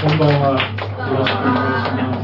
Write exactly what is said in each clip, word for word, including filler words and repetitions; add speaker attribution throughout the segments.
Speaker 1: こんばんは。よろしくお願いします。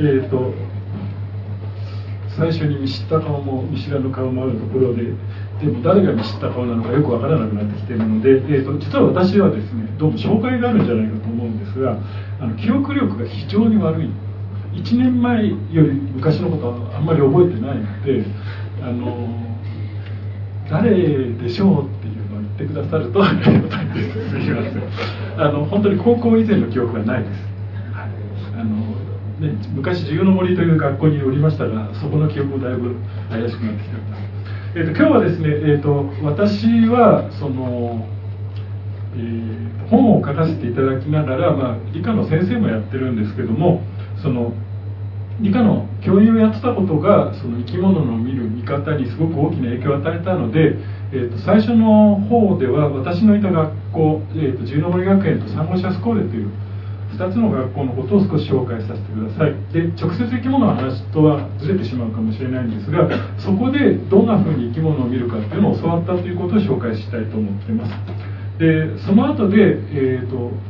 Speaker 1: えっと、最初に見知った顔も見知らぬ顔もあるところで、でも誰が見知った顔なのかよくわからなくなってきているので、えーと、実は私はですね、どうも障害があるんじゃないかと思うんですが、あの記憶力が非常に悪い。いちねんまえより昔のことはあんまり覚えてないので、あの誰でしょうっていうのを言ってくださるとありがたいです。すみません。あの本当に高校以前の記憶がないです。はい、あのね、昔自由の森という学校におりましたが、そこの記憶もだいぶ怪しくなってきております。えーと、今日はですね、えーと、私はその、えー、本を書かせていただきながら、まあ、理科の先生もやってるんですけども、その理科の教員をやってたことがその生き物の見る見方にすごく大きな影響を与えたので、えー、と最初の方では私のいた学校、えー、と自由の森学園とサンゴシャスコーレというふたつの学校のことを少し紹介させてください。で、直接生き物の話とはずれてしまうかもしれないんですが、そこでどんなふうに生き物を見るかっていうのを教わったということを紹介したいと思っています。で、その後で、えーと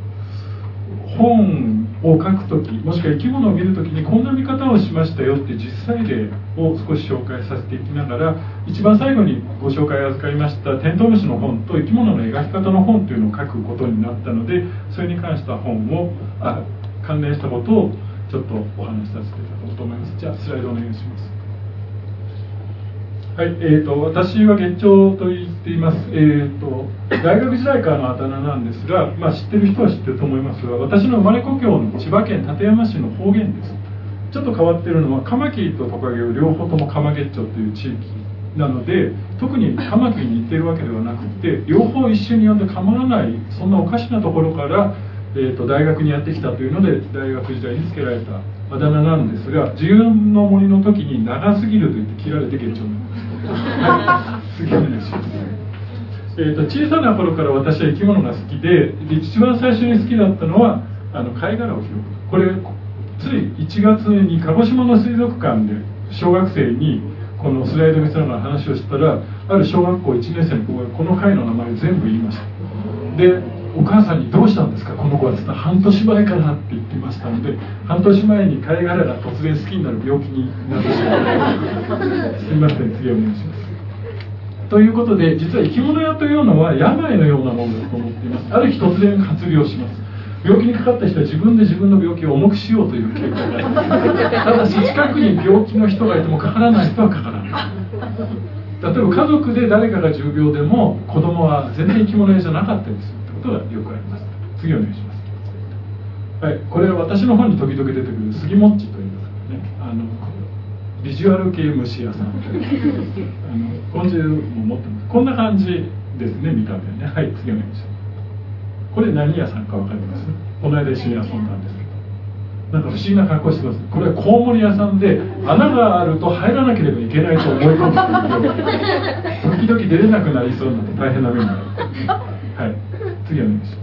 Speaker 1: 本を書くとき、もしくは生き物を見るときにこんな見方をしましたよって実際例を少し紹介させていきながら、一番最後にご紹介預かりましたテントウムシの本と生き物の描き方の本というのを書くことになったので、それに関した本をあ関連したことをちょっとお話しさせていただこうと思います。じゃあスライドお願いします。はい、えーと、私は月長と言っています。えーと、大学時代からのあだ名なんですが、まあ、知ってる人は知ってると思いますが、私の生まれ故郷の千葉県館山市の方言です。ちょっと変わっているのは、カマキリとトカゲを両方ともカマゲッチョという地域なので、特にカマキリに似ているわけではなくて、両方一緒に呼んで構わない、そんなおかしなところから、えーと、大学にやってきたというので、大学時代につけられたあだ名なんですが、自由の森の時に長すぎると言って切られて月長になります。はい、次お願いします。えーと、小さな頃から私は生き物が好きで、一番最初に好きだったのはあの貝殻を拾うこと。これついいちがつに鹿児島の水族館で小学生にこのスライド見せながら話をしたら、ある小学校いちねん生の子がこの貝の名前全部言いました。で、お母さんにどうしたんですかこの子はって言ったら、半年前からって言ってましたので、半年前に貝殻が突然好きになる病気になってしまったすみません、次お願いします。ということで、実は生き物屋というのは病のようなものだと思っています。ある日突然発病します。病気にかかった人は自分で自分の病気を重くしようという傾向があります。ただし近くに病気の人がいてもかからない人はかからない。例えば家族で誰かが重病でも子供は全然生き物屋じゃなかったりするってことがよくあります。次お願いします。はい、これは私の本に時々出てくる杉もっちといいますかね、あのビジュアル系虫屋さんあの今週も持ってます。こんな感じですね、見た目ね。はい、次お願いします。これ何屋さんか分かります？この間一緒に遊んだんですけど、なんか不思議な格好してます。これはコウモリ屋さんで、穴があると入らなければいけないと思い込むという時々出れなくなりそうなので大変な目になる。はい、次お願いします。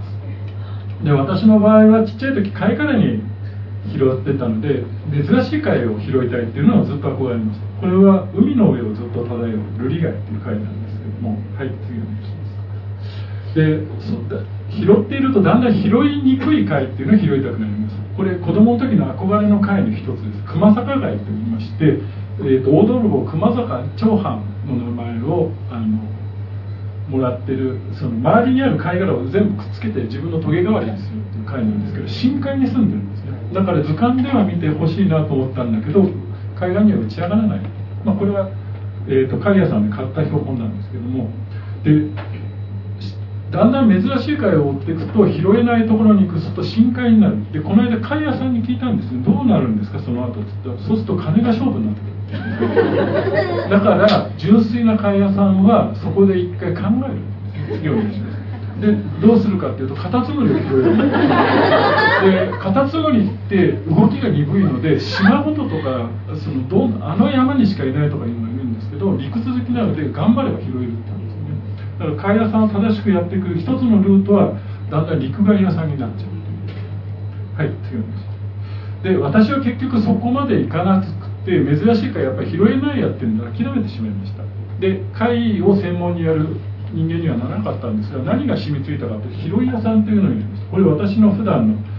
Speaker 1: で、私の場合はちっちゃい時貝殻に拾ってたので、珍しい貝を拾いたいっていうのはずっと憧れました。これは海の上をずっと漂うルリ貝っていう貝なんですけども、はい、次お願いします。で、そ拾っているとだんだん拾いにくい貝っていうのを拾いたくなります。これ子供の時の憧れの貝の一つです。熊坂貝と言いまして、えー、と大泥棒熊坂長藩の名前をあのもらってる、その周りにある貝殻を全部くっつけて自分のトゲ代わりにするっていう貝なんですけど、深海に住んでるんですね。だから図鑑では見てほしいなと思ったんだけど、海岸には打ち上がらない。まあ、これは、えー、と貝屋さんで買った標本なんですけども、でだんだん珍しい貝を追っていくと拾えないところに行くと深海になる。で、この間貝屋さんに聞いたんですね。どうなるんですかその後って言ったら、そうすると金が勝負になってくる。だから純粋な貝屋さんはそこで一回考えるんです。次お願いします。で、どうするかっていうとカタツムリを拾える。で、カタツムリって動きが鈍いので、島ごととかそのどうあの山にしかいないとかいうのがいるんですけど、理屈好きなので頑張れば拾えるって。だから貝屋さんを正しくやっていく一つのルートはだんだん陸貝屋さんになっちゃうという。はい、次お願いします。で、私は結局そこまでいかなくて、珍しい貝やっぱり拾えないやっていうのを諦めてしまいました。で、貝を専門にやる人間にはならなかったんですが、何が染みついたかというと拾い屋さんというのを入れました。これ私の普段の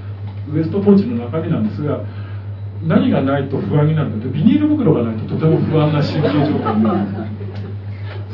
Speaker 1: ウエストポーチの中身なんですが、何がないと不安になるかというと、ビニール袋がないととても不安な神経状態になるんです。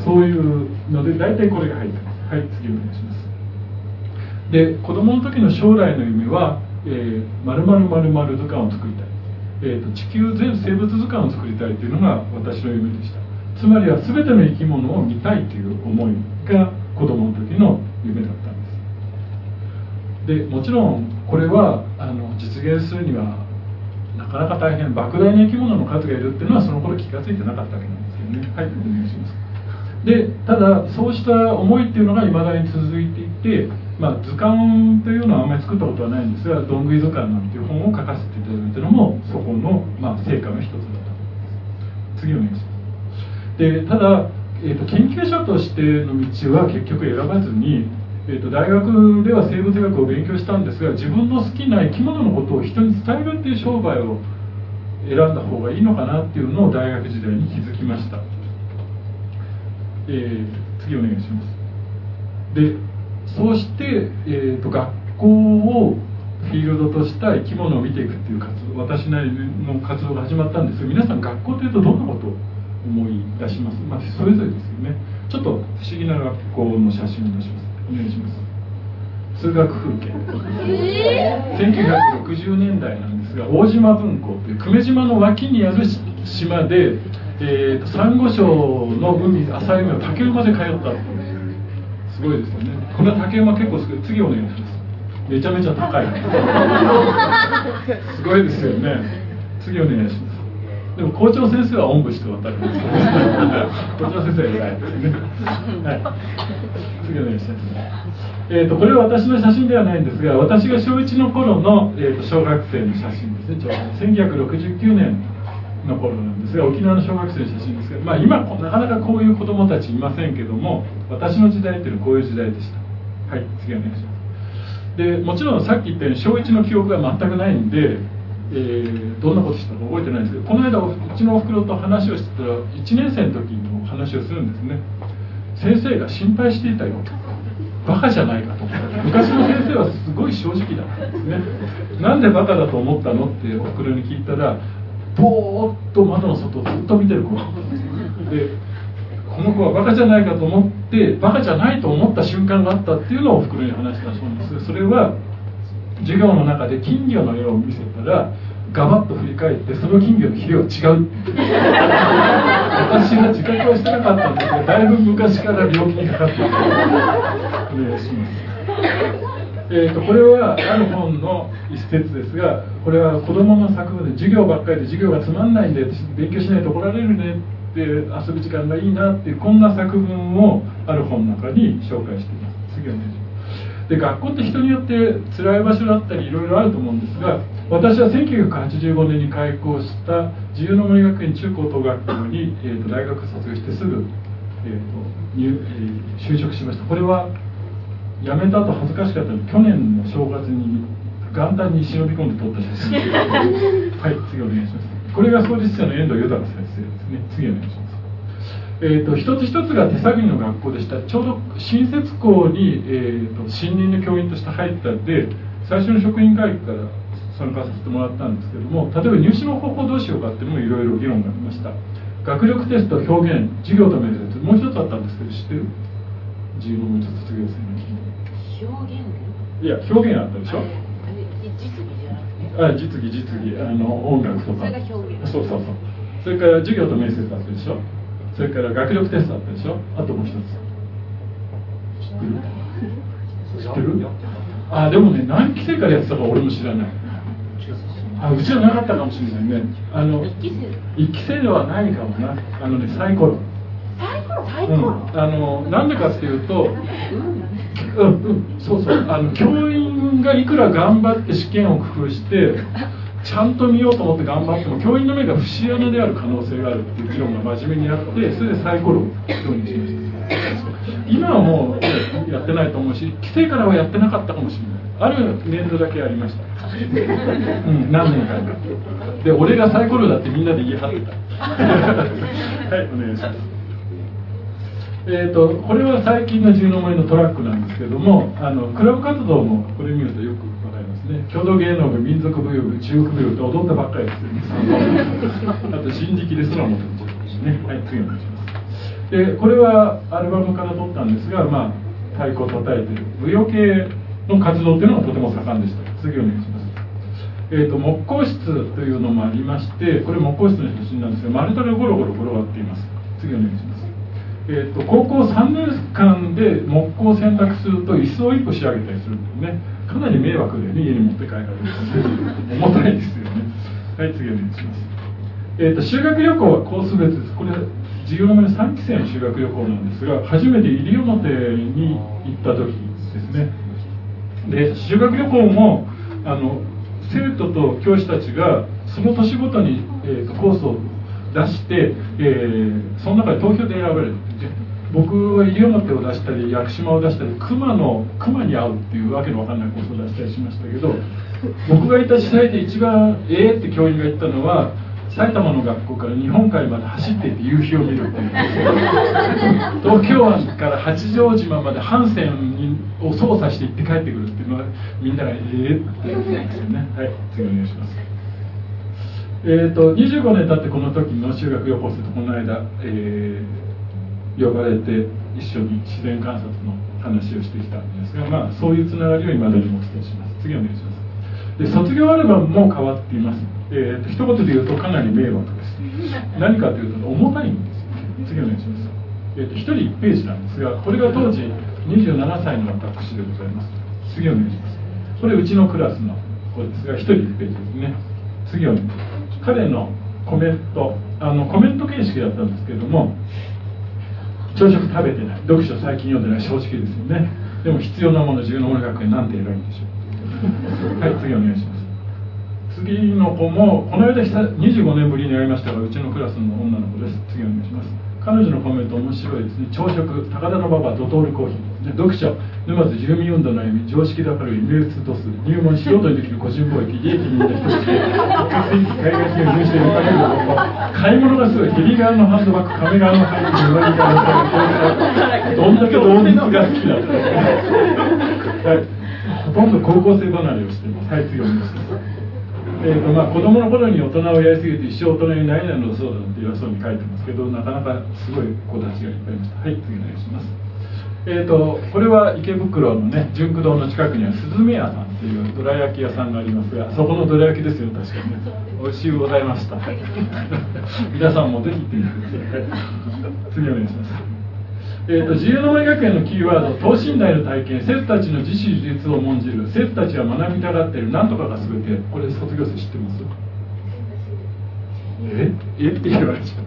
Speaker 1: そういうので大体これが入ってます。はい、次お願いします。で、子供の時の将来の夢は、えー、〇〇〇〇図鑑を作りたい、えーと、地球全生物図鑑を作りたいというのが私の夢でした。つまりは全ての生き物を見たいという思いが子供の時の夢だったんです。でもちろんこれはあの実現するにはなかなか大変、莫大な生き物の数がいるっていうのはその頃気が付いてなかったわけなんですけどね。はい、お願いします。でただそうした思いっていうのがいまだに続いていて、まあ、図鑑というのはあんまり作ったことはないんですが、どんぐり図鑑なんていう本を書かせていただいたのもそこの、まあ、成果の一つだった。次お願いします。でただ、えーと、研究者としての道は結局選ばずに、えーと、大学では生物学を勉強したんですが、自分の好きな生き物のことを人に伝えるっていう商売を選んだ方がいいのかなっていうのを大学時代に気づきました。えー、次お願いします。でそうして、えーと、学校をフィールドとした生き物を見ていくっていう活動、私なりの活動が始まったんですが、皆さん学校というとどんなことを思い出します？まあ、それぞれですよね。ちょっと不思議な学校の写真を出します。お願いします。通学風景、えー、せんきゅうひゃくろくじゅうねんだいなんですが、大島分校という久米島の脇にある島で、えーと、サンゴ礁の海、浅い海を竹馬で通ったっていう、すごいですよね。この竹馬結構すごい。次お願いします。めちゃめちゃ高いすごいですよね。次お願いします。でも校長先生はおんぶして渡るんですよね校長先生は偉いですね。はい、次お願いします。えーと、これは私の写真ではないんですが、私が小いちの頃の、えーと、小学生の写真ですね。ちょうどせんきゅうひゃくろくじゅうきゅうねんの頃なんですが、沖縄の小学生の写真ですが、まあ、今なかなかこういう子どもたちいませんけども、私の時代っていうのはこういう時代でした。はい、次お願いします。でもちろんさっき言ったように小いちの記憶が全くないんで、えー、どんなことしたか覚えてないんですけど、この間うちのおふくろと話をしてたらいちねん生の時の話をするんですね。先生が心配していたよ、バカじゃないかと。昔の先生はすごい正直だったんですね。なんでバカだと思ったのっておふくろに聞いたら、ぼーっと窓の外をずっと見てる子で、この子はバカじゃないかと思ってバカじゃないと思った瞬間があったっていうのをおふくろに話したそうです。それは授業の中で金魚の絵を見せたらガバッと振り返って、その金魚のひれは違う私は自覚はしてなかったんですが、だいぶ昔から病気にかかっている。お願いします。えー、とこれはある本の一節ですが、これは子どもの作文で、授業ばっかりで授業がつまんないんで勉強しないと怒られるねって、遊ぶ時間がいいなっていう、こんな作文をある本の中に紹介しています。次お願いします。で学校って人によって辛い場所だったりいろいろあると思うんですが、私はせんきゅうひゃくはちじゅうごねんに開校した自由の森学園中高等学校に、えー、と大学卒業してすぐ、えーと入えー、就職しました。これは辞めた後恥ずかしかったので、去年の正月に元旦に忍び込んで撮った写真はい、次お願いします。これが創立者の遠藤豊先生ですね。次お願いします。えー、と一つ一つが手探りの学校でした。ちょうど新設校に、えー、と新任の教員として入ったんで、最初の職員会議から参加させてもらったんですけども、例えば入試の方法どうしようかっていうのもいろいろ議論がありました。学力テスト、表現、授業と面接、もう一つあったんですけど、知ってる？自由の森卒業生の
Speaker 2: 表現
Speaker 1: いや、表現あったでしょ。
Speaker 2: 実技じゃなくて、
Speaker 1: あ、実技、実技、あの音楽とか。
Speaker 2: それが表現。
Speaker 1: そうそうそう。それから授業と面接あったでしょ。それから学力テストあったでしょ。あともう一つ。知ってる？知ってる？あ、でもね、何期生からやってたか俺も知らない。あ、うちはなかったかもしれないね。あの
Speaker 2: 一期生。
Speaker 1: 一期生ではないかもな。あのね、サイコロ。
Speaker 2: サイコロ、サイコロ。
Speaker 1: うん、あのなんでかっていうと、うんうん、そうそう、あの教員がいくら頑張って試験を工夫してちゃんと見ようと思って頑張っても、教員の目が節穴である可能性があるっていう議論が真面目にあって、それでサイコロを導入しました。今はもうやってないと思うし、規制からはやってなかったかもしれない。ある年度だけありました。うん、何年間かで、俺がサイコロだってみんなで言い張ってたはい、お願いします。えー、とこれは最近の自由の森のトラックなんですけども、あのクラブ活動もこれ見るとよくわかります。 ですね。郷土芸能部、民族舞踊部、中国舞踊って踊ったばっかりですよね。あと新宿ですらもとですね。はい、次お願いします。で、これはアルバムから撮ったんですが、まあ、太鼓を叩いている舞踊系の活動っていうのがとても盛んでした。次お願いします。えーと、木工室というのもありまして、これ木工室の写真なんですが、丸太でゴロゴロ転がっています。次お願いします。えーと、高校さんねんかんで木工を選択すると椅子をいっこ仕上げたりするんですね。かなり迷惑でね、家に持って帰られる重たいですよね。はい、次お願いします。えーと、修学旅行はコース別です。これ授業の前のさんきせいの修学旅行なんですが、初めて西表に行った時ですね。で、修学旅行もあの生徒と教師たちがその年ごとに、えーと、コースを出して、えー、その中で投票で選ばれる。僕は西表を出したり屋久島を出したり熊の熊に会うっていうわけのわかんないコースを出したりしましたけど、僕がいた時代で一番ええって教員が言ったのは、埼玉の学校から日本海まで走っていって夕日を見るっていう東京湾から八丈島まで帆船を操作して行って帰ってくるっていうのはみんながええって言うんですよね。はい、次お願いします。えーと、にじゅうごねん経ってこの時の修学旅行するとこの間、えー、呼ばれて一緒に自然観察の話をしてきたんですが、まあ、そういうつながりを今までにもお伝えします。次お願いします。で、卒業アルバムも変わっています。えーと、一言で言うとかなり迷惑です。何かというと重たいんですよ。次お願いします。えーと、ひとりいちページなんですが、これが当時にじゅうななさいの私でございます。次お願いします。これうちのクラスの子ですが、ひとりいちページですね。次お願いします。彼のコメント、あのコメント形式だったんですけれども、朝食食べてない、読書最近読んでない、正直ですよね。でも必要なもの、自由の森学園なんて偉いんでしょう。はい、次お願いします。次の子もこの間にじゅうごねんぶりに会いましたが、うちのクラスの女の子です。次お願いします。彼女のコメント面白いですね。朝食、高田馬場ドトールコーヒー、読書、沼津住民運動の歩み、常識だからイメージとする、入門しようとできる個人貿易、利益みんな一つで、海外企業入試で生まれること、買い物がすごい、ヘリ側のハンドバッグ、亀側のハイキング、上着側のサイどんだけ動物が好きだったのか、はい、ほとんど高校生離れをしています。はい、次お願いします。えーとまあ、子供の頃に大人をやりすぎて一生大人になれないのだそうだって偉そうに書いてますけど、なかなかすごい子たちがいっぱいいました。はい、次お願いします。えーとこれは池袋のね、純駆堂の近くにはスズメ屋さんっていうどら焼き屋さんがありますが、そこのどら焼きですよ、確かにね。美味しゅうございました。皆さんもぜひ行ってみてください。次お願いします。えーと自由の森学園のキーワード、等身大の体験、生徒たちの自主自立を重んじる、生徒たちが学びたがっている、なんとかが全て。これ卒業生知ってます？ええって言われちゃった。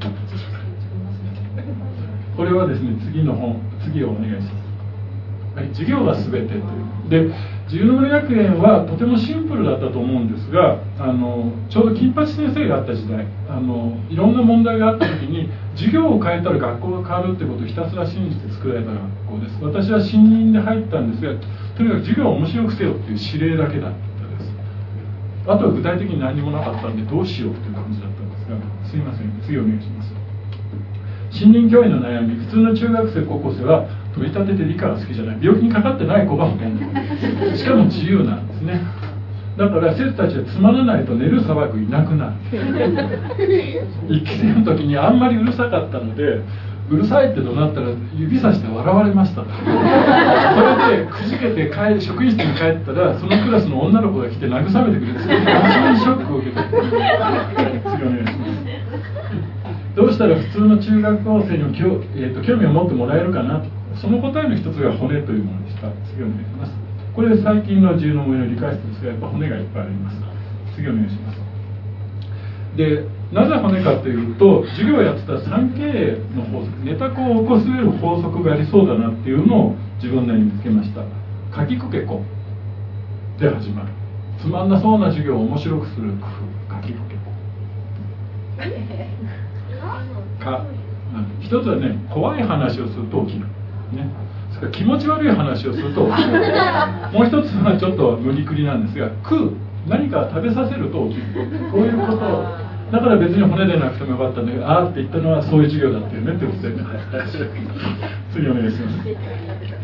Speaker 1: これはですね、次の本、次をお願いします。はい、授業が全てという。で、自由の森学園はとてもシンプルだったと思うんですが、あのちょうど金八先生があった時代、あのいろんな問題があった時に、授業を変えたら学校が変わるってことをひたすら信じて作られた学校です。私は新任で入ったんですが、とにかく授業を面白くせよっていう指令だけだったです。あとは具体的に何もなかったんで、どうしようっていう感じだったんですが、すいません、次お願いします。新任教員の悩み、普通の中学生高校生は取り立てて理科が好きじゃない、病気にかかってない子がほとんど、しかも自由なんですね。だから生徒たちはつまらないと寝る騒ぐいなくなる。いっきせいの時にあんまりうるさかったので、うるさいって怒鳴ったら指さして笑われました。それでくじけて帰職員室に帰ったら、そのクラスの女の子が来て慰めてくれて、それで非常にショックを受けて、次お願いします。どうしたら普通の中学校生にも、えー、と興味を持ってもらえるかな、その答えの一つが骨というものでした。次お願いします。これで最近の自由の森の理解室ですが、やっぱ骨がいっぱいあります。次お願いします。で、なぜ骨かというと、授業をやってた スリーケー の法則、ネタ子を起こする法則がありそうだなっていうのを自分なりに見つけました。かきくけこで始まる。つまんなそうな授業を面白くする工夫、かきくけこ。か、うん、一つはね、怖い話をすると起きる、ね、それから気持ち悪い話をすると起きる。もう一つはちょっと無理くりなんですが、食う、何か食べさせると起きる、こういうことを。だから別に骨でなくてもよかったんだけど、あーって言ったのはそういう授業だったよねってことでね。次お願いします。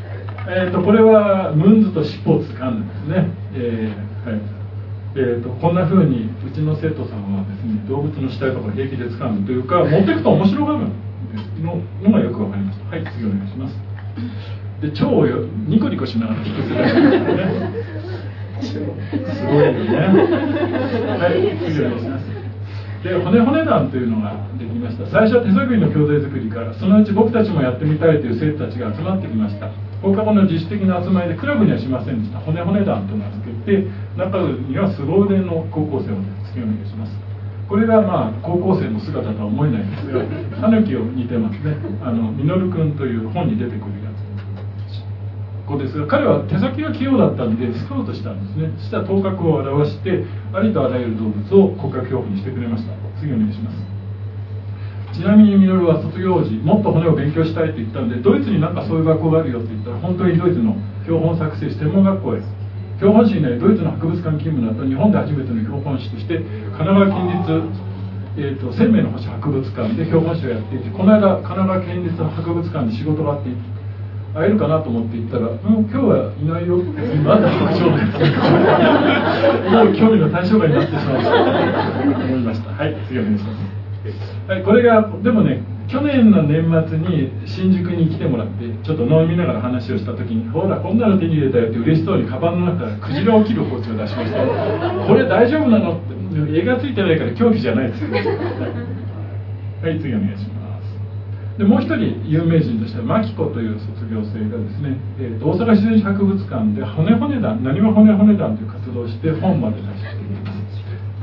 Speaker 1: えー、とこれはムンズと尻尾を掴んでですね、えーはいえー、とこんな風にうちの生徒さんはですね、動物の死体とか平気で掴むというか、持っていくと面白がるののがよくわかりました。はい、次お願いします。で、腸をよニコニコしながら聞く世代ですね。すごいよね。はい、次お願いします。で、骨骨団というのができました。最初は手作りの教材作りから、そのうち僕たちもやってみたいという生徒たちが集まってきました。放課後の自主的な集まりでクラブにはしませんでした。骨骨団と名付けて、中には凄腕の高校生を次お願いします。これがまあ高校生の姿とは思えないんですが、タヌキを似てますね。あのミノル君という本に出てくるやつ。ここですが、彼は手先が器用だったんでスカウトしたんですね。そしたら頭角を表してありとあらゆる動物を骨格標本にしてくれました。次お願いします。ちなみにミノルは卒業時もっと骨を勉強したいと言ったので、ドイツになんかそういう学校があるよって言ったら、本当にドイツの標本作成専門学校へ、標本誌になりドイツの博物館勤務の後、日本で初めての標本誌として神奈川県立、えー、と生命の星博物館で標本誌をやっていて、この間神奈川県立博物館で仕事があって会えるかなと思って行ったら、もう今日はいないよってなんだ特徴ですもう興味の対象外になってしまうと思いました。はい、次お願いします。はい、これがでもね、去年の年末に新宿に来てもらってちょっと飲みながら話をした時に、ほらこんなの手に入れたよって嬉しそうにカバンの中からクジラを切る包丁を出しました。これ大丈夫なのって、絵がついてないから競技じゃないです。はい、次お願いします。でもう一人有名人としてはマキコという卒業生がですね、えー、と大阪自然史博物館で骨骨団、なにわ骨骨団という活動をして本まで出しています。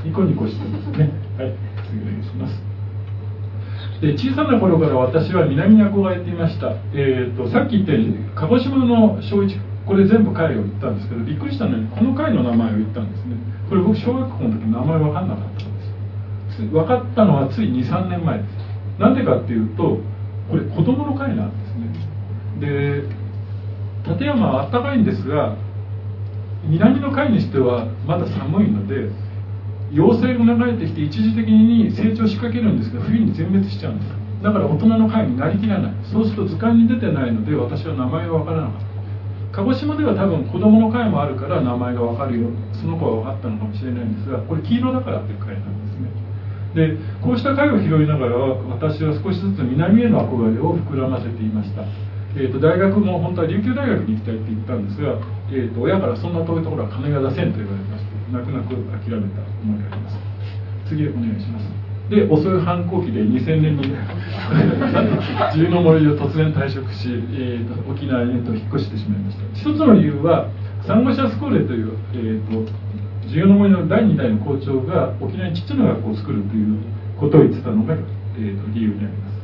Speaker 1: ニコニコしてますね。はい、次お願いします。で、小さな頃から私は南に憧れていました。えー、とさっき言ったように鹿児島の小一、これ全部会を言ったんですけど、びっくりしたのにこの会の名前を言ったんですね。これ僕小学校の時名前分かんなかったんです。分かったのはついにさんねんまえです。なんでかっていうと、これ子供の会なんですね。で、立山は暖かいんですが、南の会にしてはまだ寒いので、妖精が流れてきて一時的に成長しかけるんですが、冬に全滅しちゃうんです。だから大人の会になりきらない。そうすると図鑑に出てないので、私は名前が分からなかった。鹿児島では多分子供の会もあるから名前が分かるよ、その子は分かったのかもしれないんですが、これ黄色だからという会なんですね。で、こうした会を拾いながら私は少しずつ南への憧れを膨らませていました。えー、と大学も本当は琉球大学に行きたいって言ったんですが、えー、と親からそんな遠いところは金が出せんと言われまして、泣く泣く諦めた思いがあります。次お願いします。で、遅い反抗期でにせんねんの自由の森を突然退職し、えー、と沖縄へと引っ越してしまいました。一つの理由はサンゴシャスコーレという、えー、と自由の森のだいにだいの校長が沖縄にちっちゃな学校を作るということを言ってたのが、えー、と理由になります。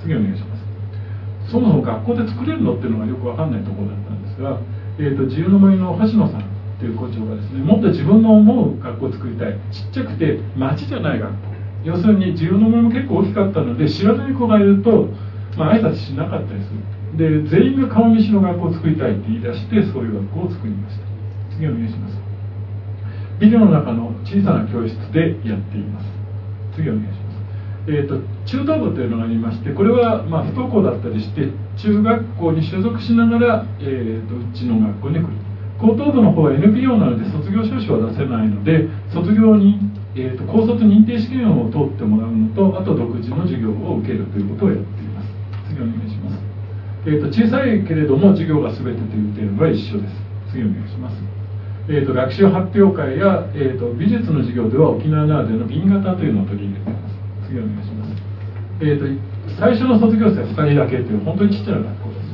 Speaker 1: 次お願いします。そもそも学校で作れるのっていうのがよく分かんないところだったんですが、えー、と自由の森の星野さんという校長がですね、もっと自分の思う学校を作りたい、ちっちゃくて町じゃない学校、要するに自由の森も結構大きかったので、知らない子がいると、まあ挨拶しなかったりする。で、全員が顔見知りの学校を作りたいって言い出して、そういう学校を作りました。次お願いします。ビデオの中の小さな教室でやっています。次お願いします。えー、と中等部というのがありまして、これはまあ不登校だったりして中学校に所属しながら、えー、とうちの学校に来る。高等部の方は エヌピーオー なので卒業証書は出せないので、卒業に、えー、と高卒認定試験を通ってもらうのと、あと独自の授業を受けるということをやっています。次お願いします。えー、と小さいけれども授業が全てという点は一緒です。次お願いします。えー、と学習発表会や、えー、と美術の授業では沖縄ならではの紅型というのを取り入れています。次お願いします。えー、と最初の卒業生はふたりだけという本当にちっちゃな学校です。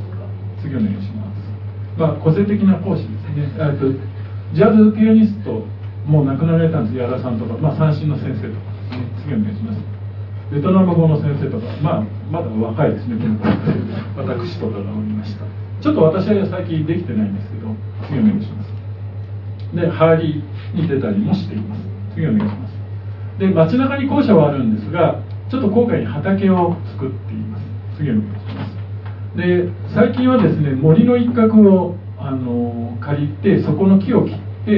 Speaker 1: 次お願いします。まあ、個性的な講師ですね。えー、とジャズピアニストもう亡くなられたんです、矢田さんとか、まあ、三振の先生とかですね。次お願いします。ベトナム語の先生とか、まあ、まだ若いですね、私とかがおりました。ちょっと私は最近できてないんですけど、次お願いします。で、ハーリーに出たりもしています。次お願いします。で、街中に校舎はあるんですが、ちょっと郊外に畑を作っています。次お願いします。で、最近はですね、森の一角をあの借りて、そこの木を切って、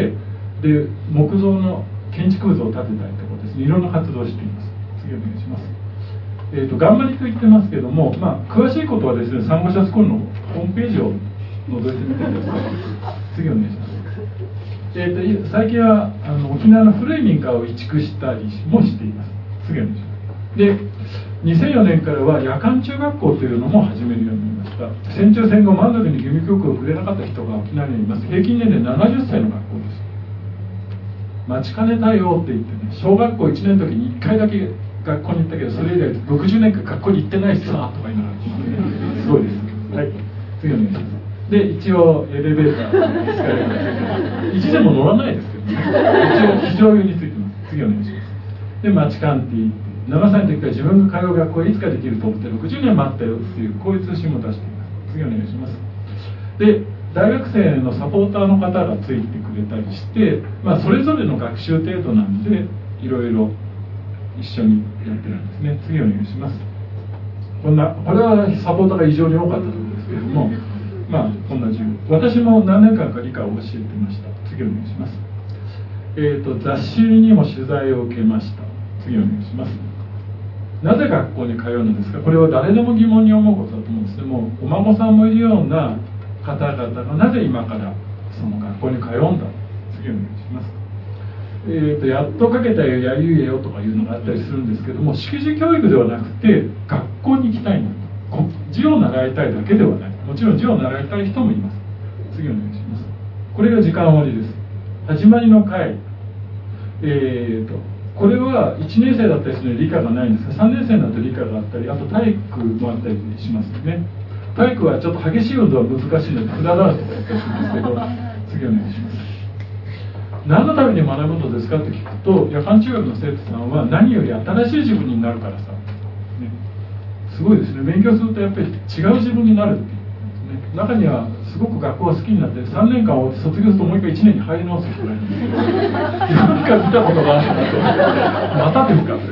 Speaker 1: で、木造の建築物を建てたりとかですね、いろんな活動をしています。次お願いします。えーと、頑張りと言ってますけども、まあ、詳しいことはですね、サンゴシャスコールのホームページを覗いてみてください。次お願いします。えー、と最近はあの沖縄の古い民家を移築したりもしています。次お願いします。でにせんよねんからは夜間中学校というのも始めるようになりました。戦中戦後満足に義務教育を触れなかった人が沖縄にいます。平均年齢ななじゅっさいの学校です。待ちかねたよって言ってね、小学校いちねんの時にいっかいだけ学校に行ったけど、それ以来ろくじゅうねんかん学校に行ってないさとか言いながら、すごいです。はい、次お願いします。で一応エレベーターエスカレーター一でも乗らないですけどね、一応非常用についてます。次お願いします。でマチカンティななさいの時から自分が通う学校へいつかできると思ってろくじゅうねん待ったよっていうこういう通信も出しています。次お願いします。で大学生のサポーターの方がついてくれたりして、まあ、それぞれの学習程度なんでいろいろ一緒にやってるんですね。次お願いします。こんなこれはサポーターが異常に多かったところですけれども、まあこんな授業私も何年間か理科を教えてました。次お願いします。えーと雑誌にも取材を受けました。次お願いします。なぜ学校に通うのですか。これは誰でも疑問に思うことだと思うんですね。もうお孫さんもいるような方々がなぜ今からその学校に通うんだ。次お願いします。えーとやっと書けたよやゆえよとかいうのがあったりするんですけども、識字教育ではなくて学校に行きたいんだと、字を習いたいだけではない。もちろん字を習いたい人もいます。次お願いします。これが時間終わりです。始まりの会、えーとこれはいちねん生だったりするので理科がないんですが、さんねん生になると理科があったり、あと体育もあったりしますよね。体育はちょっと激しい運動は難しいのでフラダンスとかやったりするんですけど、次お願いします。何のために学ぶのですかって聞くと、夜間中学の生徒さんは何より新しい自分になるからさ、ね、すごいですね。勉強するとやっぱり違う自分になるっていう、ね、中にはすごく学校が好きになってさんねんかん終わって卒業するともう一回いちねんに入り直す人がいるんですけど、何か見たことがあるなと、またですか、はい、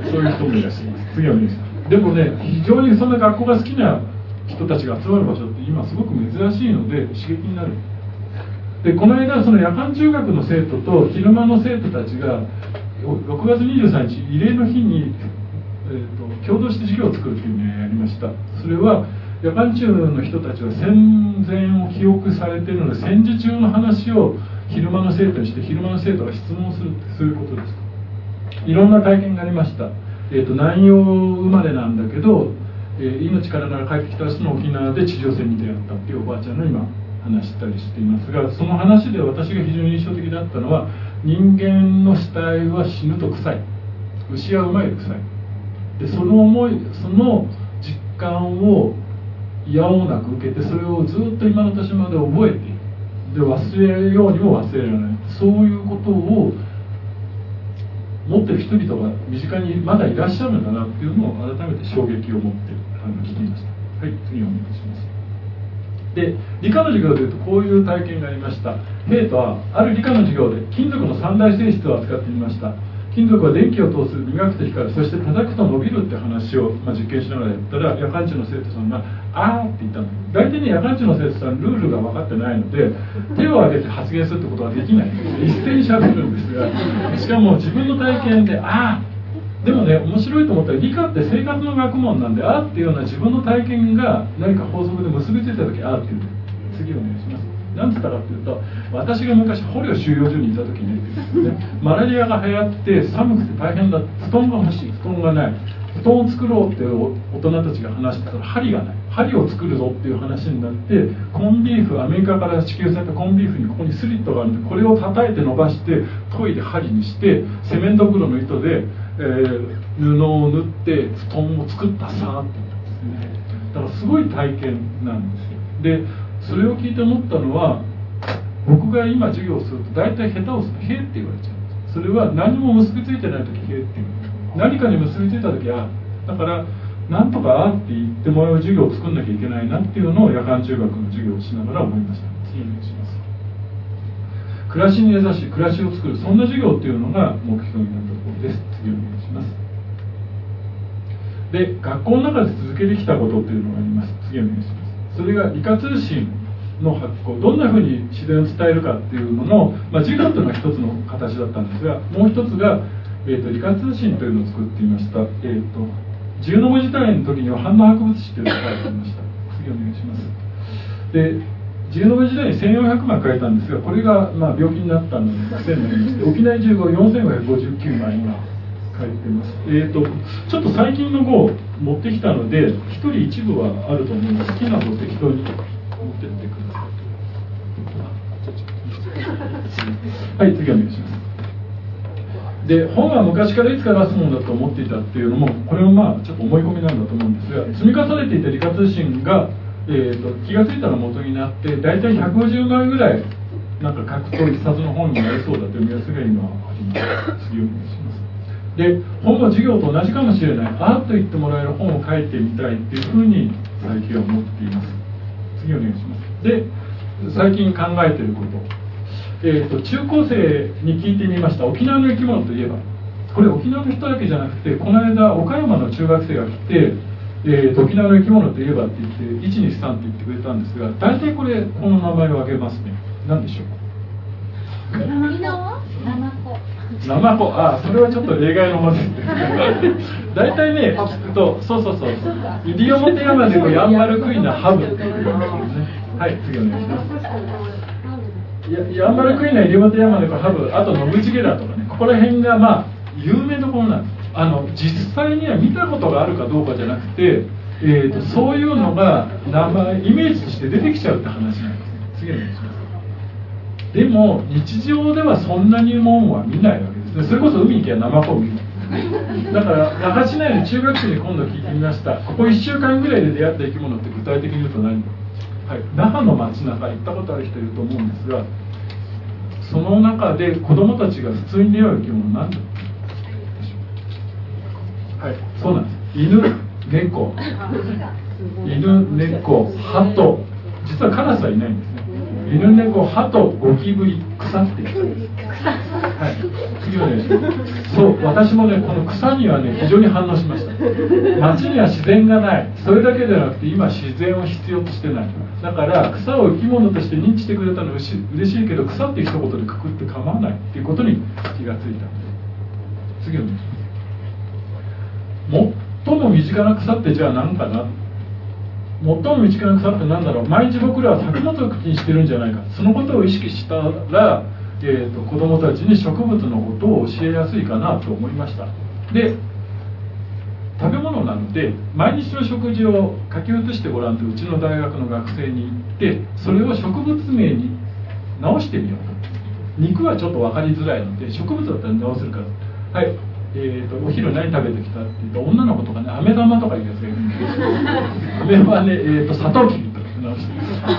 Speaker 1: そういう人もいらっしゃいます。次お願いします。でもね、非常にそんな学校が好きな人たちが集まる場所って今すごく珍しいので刺激になる。でこの間その夜間中学の生徒と昼間の生徒たちがろくがつにじゅうさんにち慰霊の日に、えー、と共同して授業を作るというのをやりました。それは夜間中の人たちは戦前を記憶されているので、戦時中の話を昼間の生徒にして昼間の生徒が質問するそういうことです。いろんな体験がありました。えー、と南洋生まれなんだけど、えー、命からがら帰ってきた人の沖縄で地上戦に出会ったっていうおばあちゃんの今話したりしていますが、その話で私が非常に印象的だったのは、人間の死体は死ぬと臭い、牛は馬より臭いで、その思いその実感をいやおうなく受けて、それをずっと今の年まで覚えている。で忘れるようにも忘れられない、そういうことを持っている人々が身近にまだいらっしゃるんだなっていうのを改めて衝撃を持ってあの聞きました。はい、次お願いします。で理科の授業でいうとこういう体験がありました。ヘイトはある理科の授業で金属の三大性質を扱ってみました。金属は電気を通す、磨くと光る、そして叩くと伸びるって話を、まあ、実験しながらやったら、夜間中の生徒さんが「あー」って言ったの。大体ね、夜間中の生徒さんルールが分かってないので手を挙げて発言するってことができないんです。一斉にしゃべるんですが、しかも自分の体験で「あー」でもね、面白いと思ったら理科って生活の学問なんで、あーっていうような自分の体験が何か法則で結びついた時、あーって言う。次お願いします。何つったかっていうと、私が昔捕虜収容所にいた時に、ね、マラリアが流行って寒くて大変だ、布団が欲しい、布団がない、布団を作ろうって大人たちが話してたら針がない、針を作るぞっていう話になって、コンビーフ、アメリカから支給されたコンビーフにここにスリットがあるんで、これを叩いて伸ばして研いで針にしてセメント袋の糸で、えー、布を縫って布団を作ったさーって言うんですね。だからすごい体験なんですよ。でそれを聞いて思ったのは、僕が今授業をすると大体下手をすると「へえ」って言われちゃうんです。それは何も結びついてない時「へえ」って言う、何かに結びついた時はだからなんとか「あ」って言ってもらう授業を作んなきゃいけないなっていうのを夜間中学の授業をしながら思いました。次お願いします。暮らしに優しい暮らしを作る、そんな授業っていうのが目標になったところです。次お願いします。で学校の中で続けてきたことっていうのがあります。次お願いします。それが理科通信の発行、どんなふうに自然を伝えるかっていうのの、まあ、授業というのが一つの形だったんですが、もう一つが、えーと、理科通信というのを作っていました。えーと、自由の文字単位の時には反応博物誌というのを書いていました。次お願いします。 で重信時代にせんよんひゃくまい書いたんですが、これがまあ病気になったので癖になりまして、沖縄じゅうごよんせんごひゃくごじゅうきゅうまい今書いてます。えーとちょっと最近の号を持ってきたので、一人一部はあると思います。好きな号を適当に持ってってください。はい、次お願いします。で、本は昔からいつから出すものだと思っていたっていうのも、これもまあちょっと思い込みなんだと思うんですが、積み重ねていた理科通信が、えー、と気がついたら元になって、大体ひゃくごじゅうまいぐらいなんか各そう一冊の本になりそうだという目安が今あります。次お願いします。で、本も授業と同じかもしれない、あーと言ってもらえる本を書いてみたいっていうふうに最近は思っています。次お願いします。で、最近考えていること、えー、と中高生に聞いてみました。沖縄の生き物といえば、これ沖縄の人だけじゃなくて、この間岡山の中学生が来て、えー、と沖縄の生き物といえばって言って、いちにさんって言ってくれたんですが、大体これこの名前を挙げますね。何でしょうか。
Speaker 2: 沖縄ナマコ。
Speaker 1: ナマコ、あ、それはちょっと例外のものです。大体ね、聞くと、そうそうそう、西表山でもヤンバルクイナハブって言うんですね。はい、次お願いします。ヤンバルクイナ、西表山でもハブ、あとノブチゲラとかね、ここら辺がまあ有名どころなんです。あの実際には見たことがあるかどうかじゃなくて、えー、とそういうのが名前イメージとして出てきちゃうって話なんですね。次お願いします。でも日常ではそんなにもんは見ないわけですね。それこそ海に行けばナマコを見る。だから那覇市内の中学生に今度聞いてみました。ここいっしゅうかんぐらいで出会った生き物って具体的に言うと何か、はい、那覇の街中行ったことある人いると思うんですが、その中で子どもたちが普通に出会う生き物何だ。はい、そうなんです。犬、猫、犬、猫、鳩、実はカラスはいないんですね。犬、猫、鳩、ゴキブリ、草って言うんです。はい、次はね、そう、私もね、この草にはね、非常に反応しました。街には自然がない。それだけではなくて、今自然を必要としてない。だから草を生き物として認知してくれたのは嬉しいけど、草っていう一言でくくって構わないっていうことに気がついた。次はね、最も身近な草ってじゃあ何かな。最も身近な草って何だろう。毎日僕らは作物を口にしてるんじゃないか。そのことを意識したら、えー、と子どもたちに植物のことを教えやすいかなと思いました。で、食べ物なので毎日の食事を書き写してごらんとうちの大学の学生に言って、それを植物名に直してみようと。肉はちょっと分かりづらいので植物だったら直せるから、はい、えー、とお昼何食べてきたって言うと、女の子とかね、飴玉とか言うやつがいるんですよ。飴はね、えー、とサトウキビとか直して、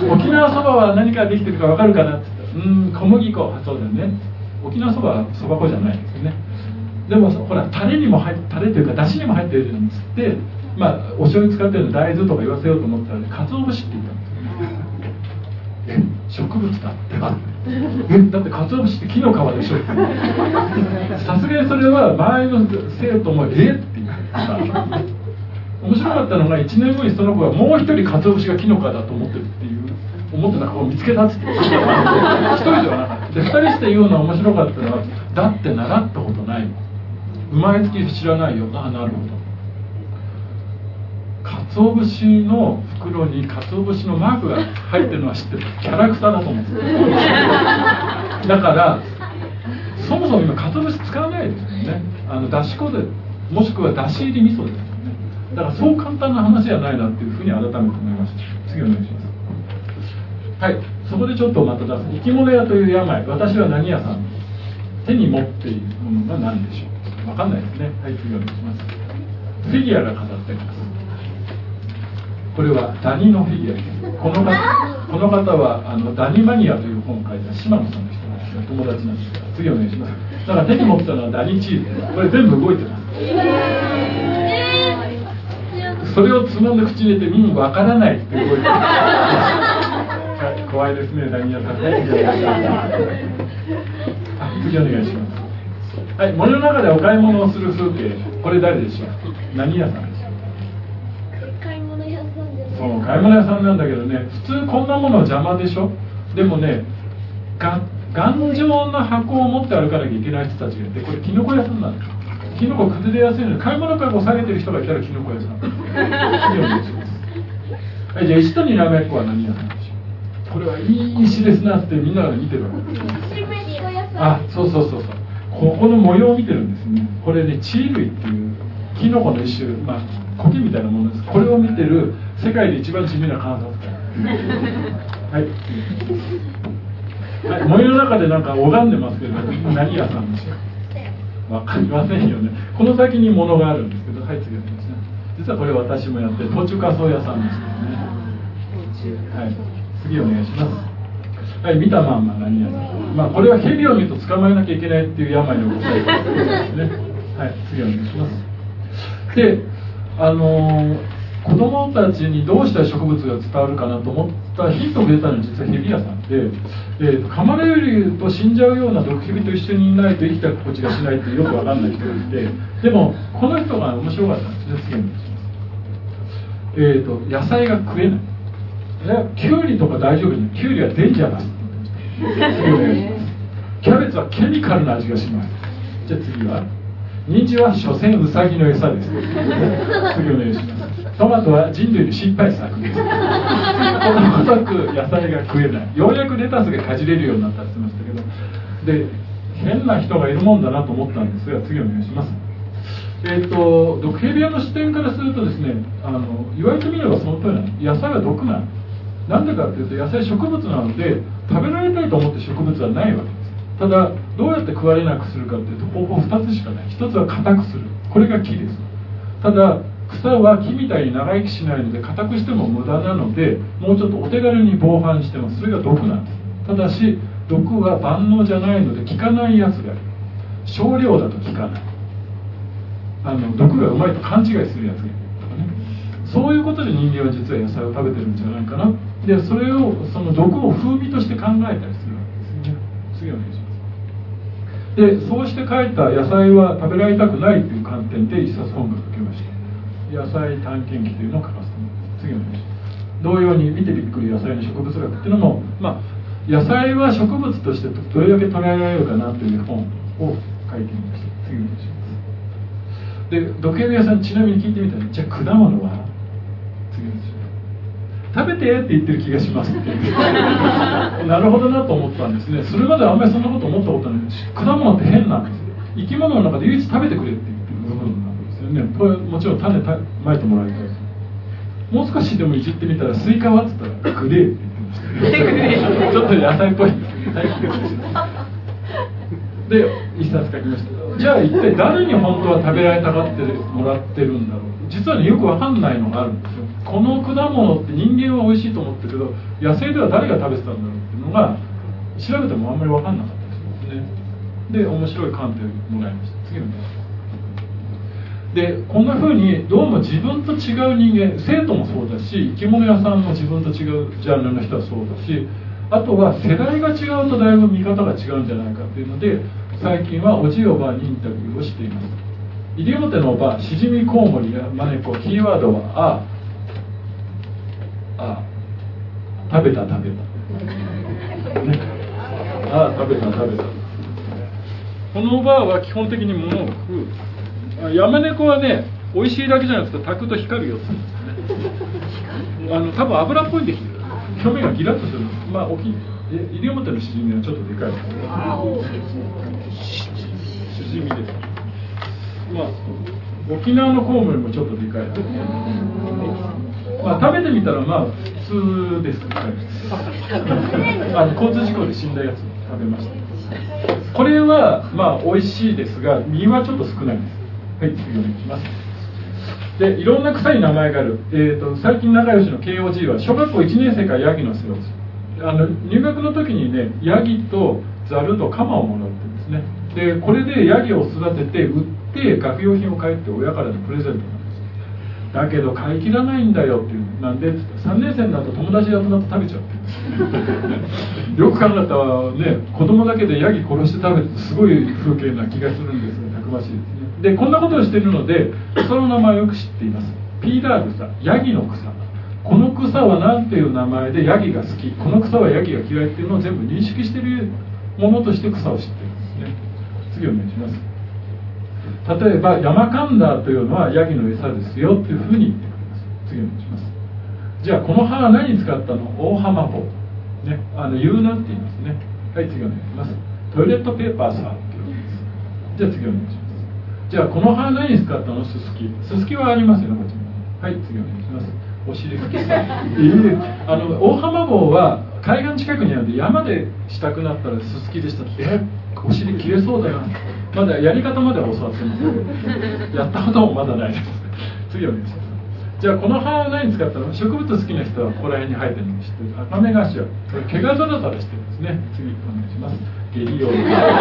Speaker 1: 沖縄そばは何からできてるか分かるかなって言ったら、うーん、小麦粉、そうだよね。沖縄そばはそば粉じゃないですよね。でもほら、タレにも入って、タレというか出汁にも入ってるんですって、まあお醤油使ってるの大豆とか言わせようと思ったらね、鰹節って言ったんですよね。え、植物だってか、え、だって鰹節って木の皮でしょって。さすがにそれは周りの生徒もえって言った面白かったのが、いちねんごにその子がもう一人鰹節が木の皮だと思ってるっていう思ってた子を見つけたっつって、一人ではなかった。で二人して言うのは面白かったのは、だって習ったことない、生まれつき知らないよ。ああ、なるほど。鰹節の袋に鰹節のマークが入ってるのは知ってる。キャラクターだと思うんですよ。だからそもそも今鰹節使わないですよね。あのだし粉で、もしくはだし入り味噌ですよね。だからそう簡単な話じゃないなっていうふうに改めて思いました。次お願いします。はい、そこでちょっとまた出す。生き物屋という病、私は何屋さん、手に持っているものが何でしょう。分かんないですね。はい、次お願いします。フィギュアが飾ってあります。これはダニのフィギュアです。この方、この方はあのダニマニアという本を書いた島野さんの人なんですが、友達なんですが、次お願いします。だから手に持ってたのはダニチーズ。これ全部動いてます。それをつまんで口に入れて、うん、わからないって動いてます。はい、怖いですね、ダニ屋さん。はい、次お願いします。はい、森の中でお買い物をする風景、これ誰でしょう。何屋さんでしょう。そう、買い物屋さんなんだけどね、普通こんなもの邪魔でしょ。でもね、が頑丈な箱を持って歩かなきゃいけない人たちがいて、これキノコ屋さんなんですよ。キノコ崩れやすいので、買い物かご下げてる人がいたらキノコ屋さん。次お願いします。はい、じゃあ石谷ラメッコは何屋さんでしょう。 れはいい石ですなってみんなが見てるわけです。あ、そうそうそうそう。ここの模様を見てるんですね。これね、地衣類っていうキノコの一種、まあ苔みたいなものです。これを見てる世界で一番地味な観察家。はい。はい、模様の中でなんか拝んでますけど、何屋さんでしょう。わかりませんよね。この先に物があるんですけど、はい、次ですね。実はこれ私もやって、途中仮想屋さんですけどね。はい、次お願いします。はい、見たまんま何屋さん。まあこれは蛇を見ると捕まえなきゃいけないっていう病の答えですね。はい、次お願いします。で、あのー。子供たちにどうしたら植物が伝わるかなと思ったヒントをくれたのは実はヘビ屋さんで、えーと、噛まれると死んじゃうような毒蛇と一緒にいないと生きた心地がしないってよくわかんない人がいて、でもこの人が面白かったんですね。次にえーと野菜が食えない。キュウリとか大丈夫にキュウリはデンジャラスって言ってました。次お願いします。キャベツはケミカルな味がします。じゃあ次は人参は所詮ウサギの餌です。次お願いします。トマトは人類の心配作です。このごとく野菜が食えない。ようやくレタスがかじれるようになったって言ってましたけど、で変な人がいるもんだなと思ったんですが、次お願いします。えっ、ー、と毒蛇屋の視点からするとですね、あの言われてみればその通りなの。野菜は毒なの。なんでかっていうと野菜植物なので食べられたいと思って植物はないわけです。ただどうやって食われなくするかというと方法ふたつしかない。ひとつは硬くする。これが木です。ただ草は木みたいに長生きしないので硬くしても無駄なのでもうちょっとお手軽に防犯してます。それが毒なんです。ただし毒は万能じゃないので効かないやつがある。少量だと効かない。あの毒がうまいと勘違いするやつがいるとかね。そういうことで人間は実は野菜を食べてるんじゃないかな。でそれをその毒を風味として考えたりするわけですね。次お願いします。でそうして書いた野菜は食べられたくないという観点で一冊本が書きました。野菜探検記というのを書かせてもらいます。次お願いします。同様に見てびっくり野菜の植物学っていうのも、まあ、野菜は植物としてどれだけ捉えられるかなという本を書いてみました。次お願いします。で毒蛇屋さんちなみに聞いてみたら、じゃあ果物は次お願いします。食べてって言ってる気がしますってなるほどなと思ったんですね。それまであんまりそんなこと思ったことないし、果物って変なんですよ。生き物の中で唯一食べてくれって言ってる部分なんですよね。これもちろん種まいてもらいたいです。もう少しでもいじってみたらスイカはっつったらグレーって言ってましたちょっと野菜っぽいんですけどで一冊書きました。じゃあ一体誰に本当は食べられたがってもらってるんだろう。実はねよくわかんないのがあるんですよ。この果物って人間は美味しいと思ってるけど野生では誰が食べてたんだろうっていうのが調べてもあんまりわかんなかったですね。で面白い観点をもらいました。次のでこんな風にどうも自分と違う人間、生徒もそうだし生き物屋さんも自分と違うジャンルの人はそうだし、あとは世代が違うとだいぶ見方が違うんじゃないかっていうので最近はおじいおばあにインタビューをしています。西表のおばあ、しじみコウモリやマネコ、キーワードはああ食べた食べた、ね、ああ食べた食べた。このおばあは基本的に物を食う。ヤマネコはね美味しいだけじゃなくて炊くと光るよって言うんですね。あの多分油っぽいんですよ。表面がギラッとする。まあ大きい西表のしじみはちょっとでかいです。しじみです。まあ沖縄のコウモリもちょっとでかいです。まあ食べてみたらまあ普通です。あの交通事故で死んだやつ食べました。これはまあ美味しいですが身はちょっと少ないです。はい、次お願いします。でいろんな草に名前がある、えー、と最近仲良しの ケーオージー は小学校いちねん生からヤギの世話をする。あの入学の時にねヤギとザルとカマをもらってですね、でこれでヤギを育てて売って学用品を買えって親からのプレゼントなんです。だけど買い切らないんだよっていう。なんでさんねん生になると友達が集まって食べちゃってよく考えたらね子供だけでヤギ殺して食べてすごい風景な気がするんですがたくましいですね。でこんなことをしているので草の名前をよく知っています。ピーラー草、ヤギの草。この草は何ていう名前でヤギが好き、この草はヤギが嫌いっていうのを全部認識しているものとして草を知っているんですね。次お願いします。例えばヤマカンダーというのはヤギの餌ですよというふうに言ってくれます。次お願いします。じゃあこの葉は何に使ったの？大葉マポ。 ね、あの言うなって言いますね。はい、次お願いします。トイレットペーパーさんって言うんです。じゃあ次お願いします。じゃあこの花何に使ったの？すすき。すすきはありますよね、こっちに。はい、次お願いします。お尻拭きさん。えー、あの大浜坊は海岸近くにあるんで山でしたくなったらすすきでしたって。えお尻切れそうだよ。まだやり方までは教わってます。やったこともまだないです。次お願いします。じゃあこの葉は何に使ったの？植物好きな人はここら辺に生えてるのを知ってる。アカメガシア。これ毛がザラザラしてるんですね。次お願いします。下痢用。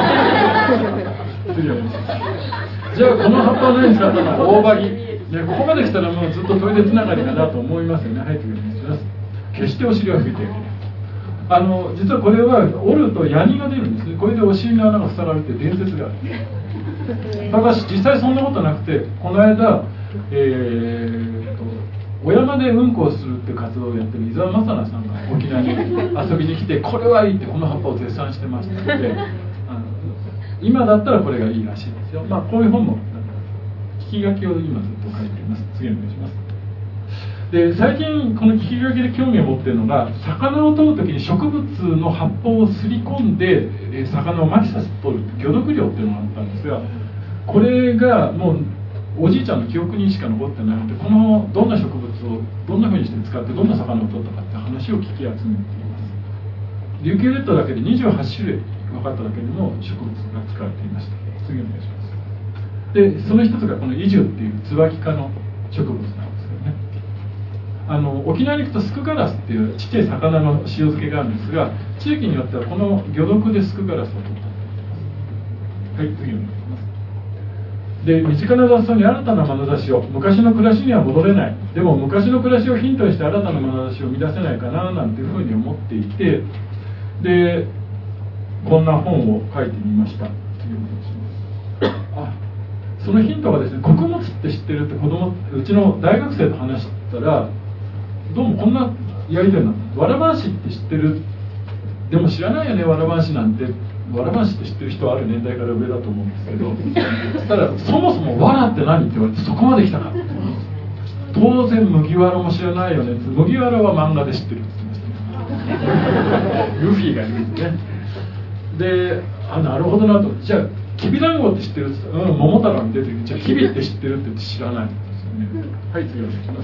Speaker 1: 次お願いします。じゃあこの葉っぱは何に使ったの？大葉木。ね、ここまで来たらもうずっとトイレつながりかなと思いますよね。はい、次お願いします。決してお尻は拭いてはいけない。あの実はこれは折るとヤニが出るんですね。これでお尻の穴が塞がれて伝説がある。ただし実際そんなことなくて、この間、えー、と小山でうんこをするっていう活動をやってる伊沢正奈さんが沖縄に遊びに来て、これはいいってこの葉っぱを絶賛してましたので、あの今だったらこれがいいらしいですよ。まあこういう本も聞き書きを今ずっと書いています。次お願いします。で最近この聞き書きで興味を持っているのが、魚を取るときに植物の葉っぱをすり込んで魚を巻きさせて取る魚毒漁っていうのがあったんですが、これがもうおじいちゃんの記憶にしか残ってないので、このどんな植物をどんなふうにして使ってどんな魚を取ったかって話を聞き集めています。琉球列島だけでにじゅうはち種類分かっただけでも植物が使われていました。次お願いします。でその一つがこのイジュっていう椿科の植物なんですよね。あの沖縄に行くとスクガラスっていうちっちゃい魚の塩漬けがあるんですが、地域によってはこの魚毒でスクガラスを取ったりしています。はい、次お願いします。で身近な雑草に新たな眼差しを、昔の暮らしには戻れない、でも昔の暮らしをヒントにして新たな眼差しを生み出せないかななんていうふうに思っていて、でこんな本を書いてみました。次お願いします。あそのヒントがですね、穀物って知ってるって子供、うちの大学生と話したら、どうもこんなやり取りになった。わらばんしって知ってる？でも知らないよね、わらばんしなんて。わらばんしって知ってる人はある年代から上だと思うんですけど、そしたらそもそもわらって何って言われて、そこまで来たか。当然麦わらも知らないよね。麦わらは漫画で知ってるって言ってましたね。ルフィがいるんですね。で、あ、なるほどなと。じゃあきびだんごって知ってるって言ったら、うん、桃太郎に出てる。じゃあきびって知ってるって言って知らないんですよね。はい、次お願いします。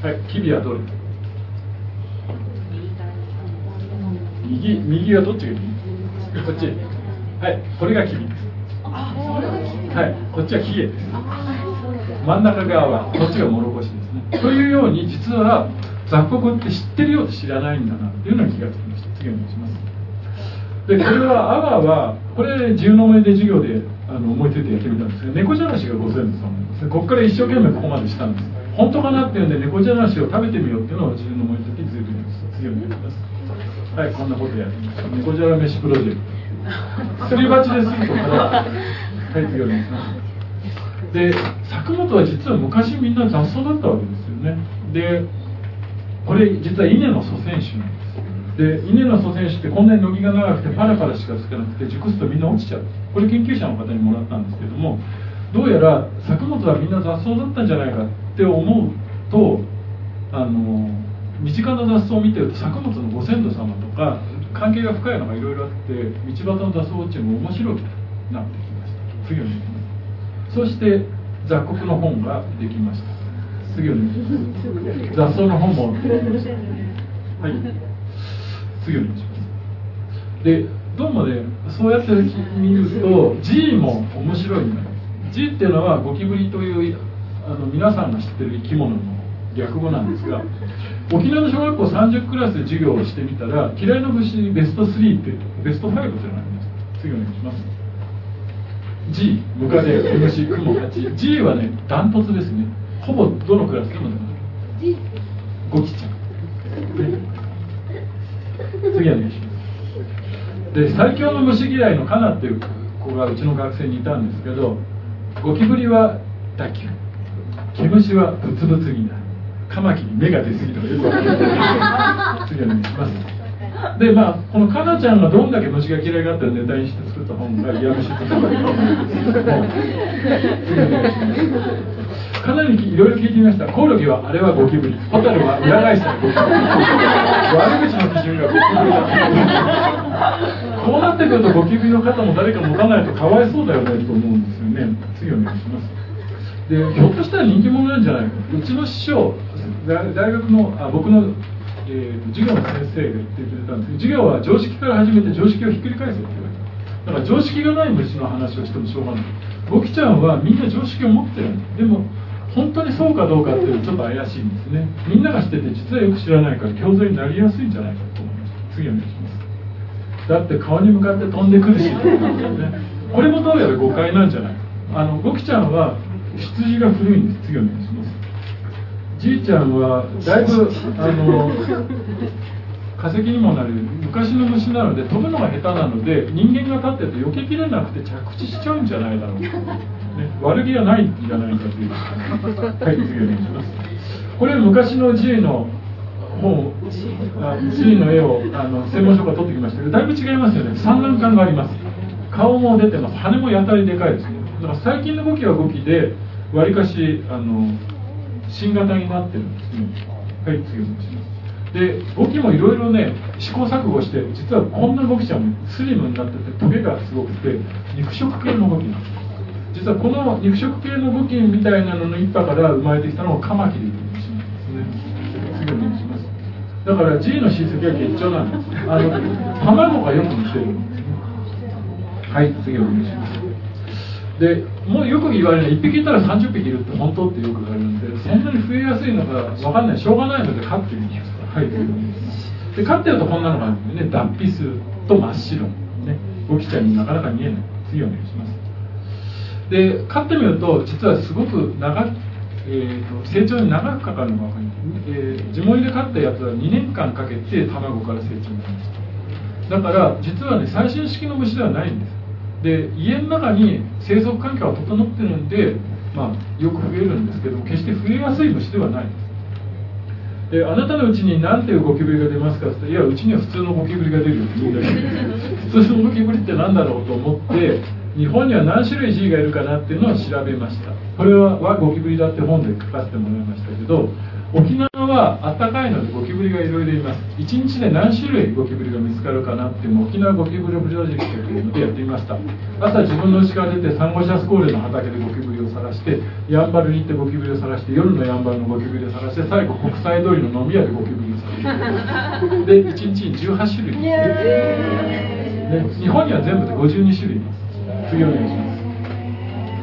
Speaker 1: はい、きびはどれ？右、右はどっちがいい？こっち。はい、これがきびです。はい、こっちはひげです。真ん中側はこっちがもろこしですね。というように実は雑穀って知ってるようで知らないんだなっていうのに気がつきました。次お願いします。でこれはアワはこれ自由の思い出授業であの思いついてやってみたんですけど、猫じゃらしがご先祖様なんですね。ここから一生懸命ここまでしたんです。本当かなっていうんで猫じゃらしを食べてみようっていうのを自由の思い出的にずいぶんやりました。次お願いします。はい、こんなことやりました。猫じゃら飯プロジェクト。すり鉢でするとからはい次お願いします。で作物は実は昔みんな雑草だったわけですよね。でこれ実は稲の祖先種なんです。で稲の祖先種ってこんなに伸びが長くてパラパラしかつかなくて熟すとみんな落ちちゃう。これ研究者の方にもらったんですけども、どうやら作物はみんな雑草だったんじゃないかって思うと、あの身近な雑草を見てると作物のご先祖様とか関係が深いのがいろいろあって、道端の雑草ウォッチングも面白くなってきました。次お願いします。そして雑穀の本ができました。次お願いします。雑草の本もできました。はい。次お願いします。でどうもね、そうやって見ると G も面白いんだよ。G っていうのはゴキブリというあの皆さんが知ってる生き物の略語なんですが、沖縄の小学校さんじゅうクラスで授業をしてみたら、嫌いな虫ベストスリーってベストファイブっていうのがあります。次お願いします。 G、ムカデ、毛虫、クモ、ハチ。 G はね、ダントツですね。ほぼどのクラスでも出ます。ゴキちゃん。次お願いします。で最強の虫嫌いのカナっていう子がうちの学生にいたんですけど、ゴキブリは大嫌い、毛虫はブツブツになる、カマキリ目が出すぎとかよくわかりません。次お願いします。でまあこのカナちゃんがどんだけ虫が嫌いがあったらネタにして作った本が「イヤムシ」っていうのがあるんですけども、次お願いします。 かなりいろいろ聞いてみました。コオロギはあれはゴキブリ、ホタルは裏返したらゴキブリ、悪口の基準がゴキブリだったこうなってくるとゴキブリの方も誰か持たないとかわいそうだよねと思うんですよね。次お願いします。でひょっとしたら人気者なんじゃないか。うちの師匠、大学のあ僕の、えー、授業の先生が言ってくれたんですけど、授業は常識から始めて常識をひっくり返せって言われた。だから常識がない虫の話をしてもしょうがない。ゴキちゃんはみんな常識を持ってるんで、でも本当にそうかどうかっていうのはちょっと怪しいんですね。みんなが知ってて実はよく知らないから共存になりやすいんじゃないかと思いました。次お願いします。だって顔に向かって飛んでくるし、ね、これもどうやら誤解なんじゃないか。あのゴキちゃんは羊が古いんです。次お願いします。じいちゃんはだいぶあの化石にもなる昔の虫なので飛ぶのが下手なので人間が立ってると避けきれなくて着地しちゃうんじゃないだろう、ね、悪気がないんじゃないかというはい次お願いします。これ昔の G の本 G の絵をあの専門書から撮ってきましたけどだいぶ違いますよね。産卵管があります。顔も出てます。羽もやたりでかいですね。だから最近の動きは動きでわりかしあの新型になってるんですね。はい次お願いします。でゴキもいろいろね試行錯誤して実はこんなゴキちゃんもスリムになっててトゲがすごくて肉食系のゴキなんです。実はこの肉食系のゴキみたいなのの一派から生まれてきたのがカマキリという虫なんですね。次お願いします。だから G の親戚は結腸なんです。あの卵がよく似てるんですね。はい次お願いします。でもうよく言われるのはいっぴきいたらさんじゅっぴきいるって本当ってよく言われるんでそんなに増えやすいのか分かんないしょうがないので飼ってみます。はい次お願いします。で飼ってるとこんなのがあるんでね脱皮すると真っ白ねゴキちゃんになかなか見えない。次お願いします。で飼ってみると実はすごく長く、えー、と成長に長くかかるのが分かります、えー、地森で飼ったやつはにねんかんかけて卵から成長になりました。だから実はね最新式の虫ではないんです。で家の中に生息環境が整ってるんで、まあ、よく増えるんですけども決して増えやすい虫ではないんです。であなたのうちに何ていうゴキブリが出ますかって言ったらいやうちには普通のゴキブリが出るよって言うんだけど普通のゴキブリって何だろうと思って日本には何種類 G がいるかなっていうのを調べました。これはゴキブリだって本で書かせてもらいましたけど沖縄は暖かいのでゴキブリがいろいろいます。いちにちで何種類ゴキブリが見つかるかなっていうのを沖縄ゴキブリプロジェクトというのでやってみました。朝自分の家から出てサンゴシャスコーレの畑でゴキブリを探してやんばるに行ってゴキブリを探して夜のやんばるのゴキブリを探して最後国際通りの飲み屋でゴキブリを探してでいちにちにじゅうはちしゅるいで日本には全部でごじゅうにしゅるいいます。次お願いします。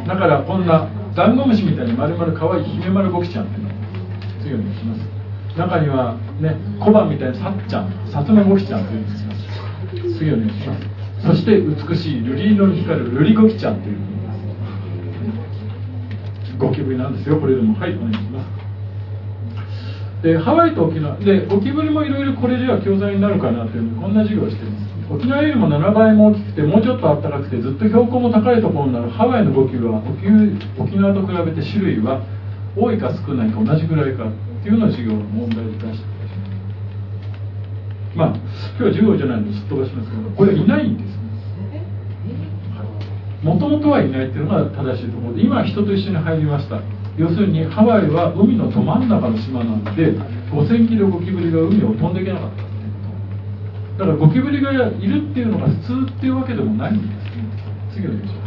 Speaker 1: だからこんなダンゴムシみたいに丸々可愛いヒメマルゴキちゃんっていうの次お願いします。中にはね小判みたいなサッちゃんサツマゴキちゃんというんですが次お願いします。そして美しい瑠璃色に光る瑠璃ゴキちゃんというのがいます。ゴキブリなんですよこれでも。はいお願いします。でハワイと沖縄でゴキブリもいろいろこれでは教材になるかなというのでこんな授業をしています。沖縄よりもななばいも大きくてもうちょっと暖かくてずっと標高も高いところになるハワイのゴキブリは沖縄と比べて種類は多いか少ないか同じぐらいかっていうのを授業の問題で出しています。まあ今日は授業じゃないのですっ飛ばしますけどこれはいないんですね。もともとはいないっていうのが正しいところで今人と一緒に入りました。要するにハワイは海のど真ん中の島なのでごせんキロゴキブリが海を飛んでいけなかった。だからゴキブリがいるっていうのが普通っていうわけでもないんですね。次お願いします。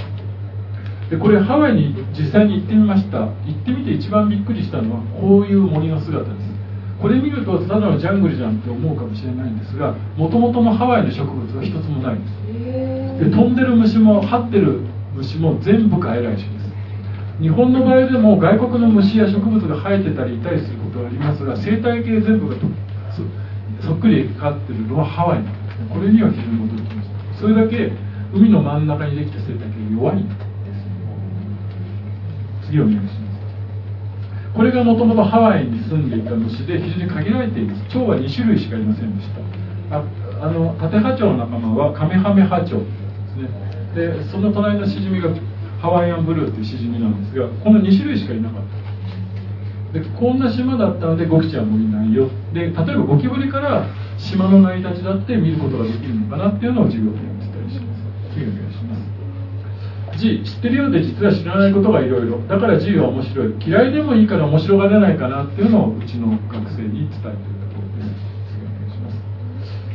Speaker 1: でこれハワイに実際に行ってみました。行ってみて一番びっくりしたのはこういう森の姿です。これ見るとただのジャングルじゃんって思うかもしれないんですがもともとのハワイの植物は一つもないんです。で飛んでる虫も這ってる虫も全部外来種です。日本の場合でも外国の虫や植物が生えてたりいたりすることはありますが生態系全部がとそっくりかかってるのはハワイなんですね。これには非常に驚きました。それだけ海の真ん中にできた生態系が弱いんです。次お願いします。これがもともとハワイに住んでいた虫で非常に限られています。蝶はにしゅるいしかいませんでした。ああのタテハチョウの仲間はカメハメハチョウですね。でその隣のシジミがハワイアンブルーというシジミなんですがこのにしゅるいしかいなかった。でこんな島だったのでゴキちゃんもいないよで例えばゴキブリから島の成り立ちだって見ることができるのかなっていうのを授業でやってたりします。次お願いします。 G 知ってるようで実は知らないことがいろいろだから G は面白い嫌いでもいいから面白がれないかなっていうのをうちの学生に伝えているところです。お願いします。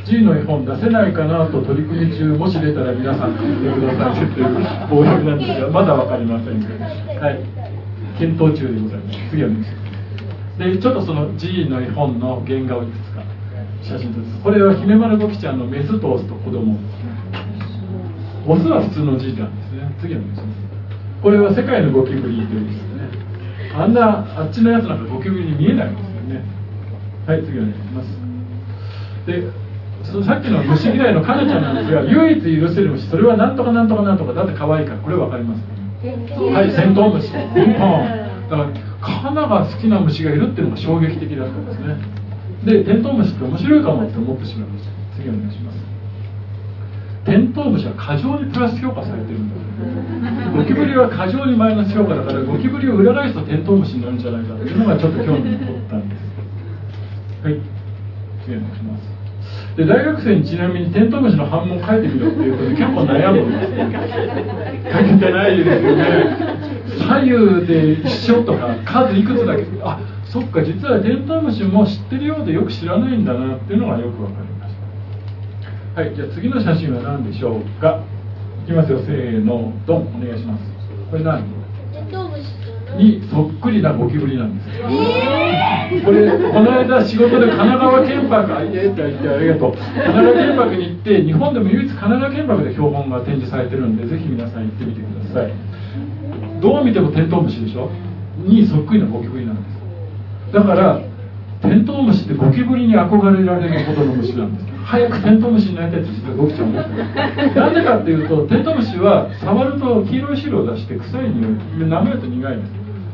Speaker 1: G の絵本出せないかなと取り組み中もし出たら皆さん言ってくださいっていう暴力なんですがまだ分かりませんけど、はい、検討中でございます。次はですでちょっとその G の絵本の原画をいくつか写真撮ります。これは姫丸ゴキちゃんのメスとオスと子供、オスは普通の G なんですね。次お願いします。これは世界のゴキブリというですねあんなあっちのやつなんかゴキブリに見えないんですよね。はい次お願いします。でさっきの虫嫌いのカナちゃんなんですが唯一許せる虫それはなんとかなんとかなんとかだって可愛いからこれ分かります、ね、はいテントウムシピンポンだからカナが好きな虫がいるっていうのが衝撃的だったんですね。でテントウムシって面白いかもって思ってしまいました。次お願いします。テントウムシは過剰にプラス評価されてるんですよ。ゴキブリは過剰にマイナス評価だからゴキブリを裏返すとテントウムシになるんじゃないかというのがちょっと興味を持ったんです。はい次お願いします。で大学生にちなみにテントウムシの反問書いてみろっていうことで結構悩むんです。書けてないですよね。左右で一緒とか数いくつだけあそっか実はテントウムシも知ってるようでよく知らないんだなっていうのがよくわかりました。はいじゃあ次の写真は何でしょうか。いきますよせーのドンお願いします。これ何にそっくりなゴキブリなんです、えー、これこの間仕事で神奈川県博あいえって言ってありがとう神奈川県博に行って日本でも唯一神奈川県博で標本が展示されてるんでぜひ皆さん行ってみてください。どう見てもテントウムシでしょにそっくりなゴキブリなんです。だからテントウムシってゴキブリに憧れられるほどの虫なんです。早くテントウムシになりたいって実はゴキちゃん思ってる。なんでかっていうとテントウムシは触ると黄色い汁を出して臭い匂いで舐めると苦いんです。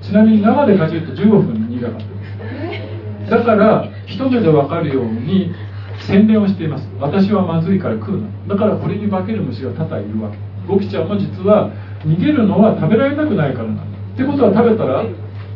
Speaker 1: ちなみに生でかじるとじゅうごふん苦かったです。だから一目で分かるように宣伝をしています。私はまずいから食うな。だからこれに化ける虫が多々いるわけ。ゴキちゃんも実は逃げるのは食べられたくないからなんだ。ってことは食べたら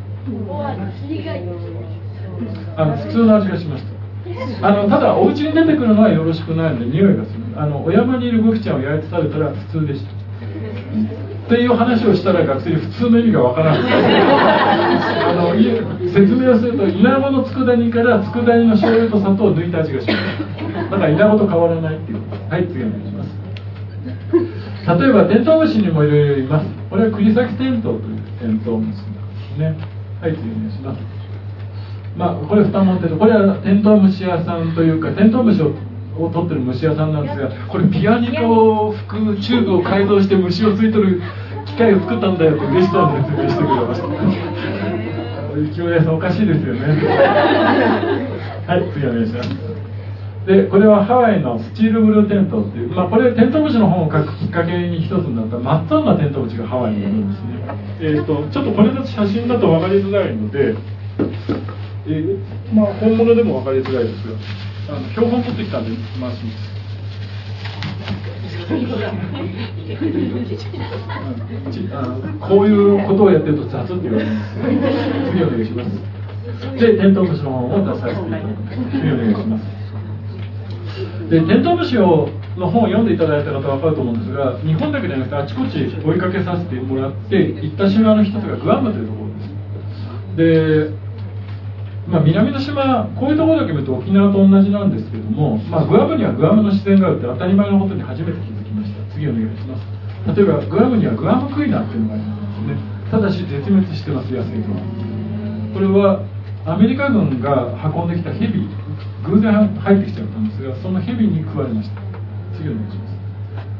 Speaker 1: あの普通の味がしました。あのただお家に出てくるのはよろしくないので匂いがする。あのお山にいるゴキちゃんを焼いて食べたら普通でした。っていう話をしたら学生に普通の意味がわからなくてあの説明をするとイナゴの佃煮から佃煮の醤油と砂糖を抜いた味がします。だからイナゴと変わらないっていうこと。はい次お願いします。例えばテントウムシにもいろいろいます。これはクリサキテントウというテントウムシですね。はい次お願いします。まあこれ蓋持ってるこれはテントウムシ屋さんというかテントウムシをを取ってる虫屋さんなんですがこれピアニカを吹くチューブを改造して虫を吸い取る機械を作ったんだよって嬉しそうに説明してくれました。浮世屋さんおかしいですよね。はい次お願いします。でこれはハワイのスチールブルーテントウっていう、まあ、これテントウムシの本を書くきっかけに一つになったマッツァンナテントウムシがハワイにいるんですね。えーと、ちょっとこれだと写真だと分かりづらいので、えーまあ、本物でも分かりづらいですがあの標本持ってきたんで回します。あこういうことをやってると雑って言われます。次お願いします。でテントウムシの本を出させていただきます。次お願いします。でテントウムシをの本を読んでいただいた方は分かると思うんですが日本だけじゃなくてあちこち追いかけさせてもらって行った島の一つがグアムというところです。でまあ、南の島こういうところだけ見ると沖縄と同じなんですけども、まあ、グアムにはグアムの自然があるって当たり前のことに初めて気づきました。次お願いします。例えばグアムにはグアムクイナっていうのがありますね。ただし絶滅してます野生では。これはアメリカ軍が運んできたヘビ偶然入ってきちゃったんですがそのヘビに食われました。次お願いします。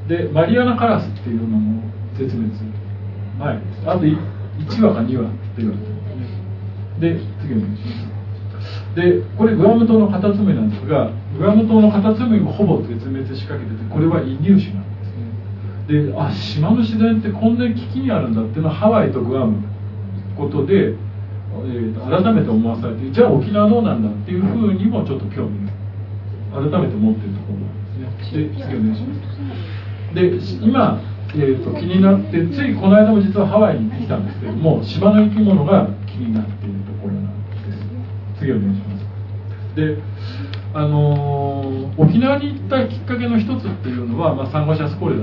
Speaker 1: でマリアナカラスっていうのも絶滅前です。あといちわかにわって言われてますね。で次お願いします。でこれグアム島のカタツムリなんですがグアム島のカタツムリもほぼ絶滅しかけててこれは移入種なんですね。であ島の自然ってこんなに危機にあるんだっていうのはハワイとグアムことで、えー、改めて思わされてじゃあ沖縄どうなんだっていうふうにもちょっと興味改めて持っているところなんですね。で次お願いします。で今、えー、と気になってついこの間も実はハワイに行ってきたんですけども島の生き物が気になっているところなんです。次お願いします。で、あのー、沖縄に行ったきっかけの一つっていうのは、まあ、サンゴシャスコレだったんです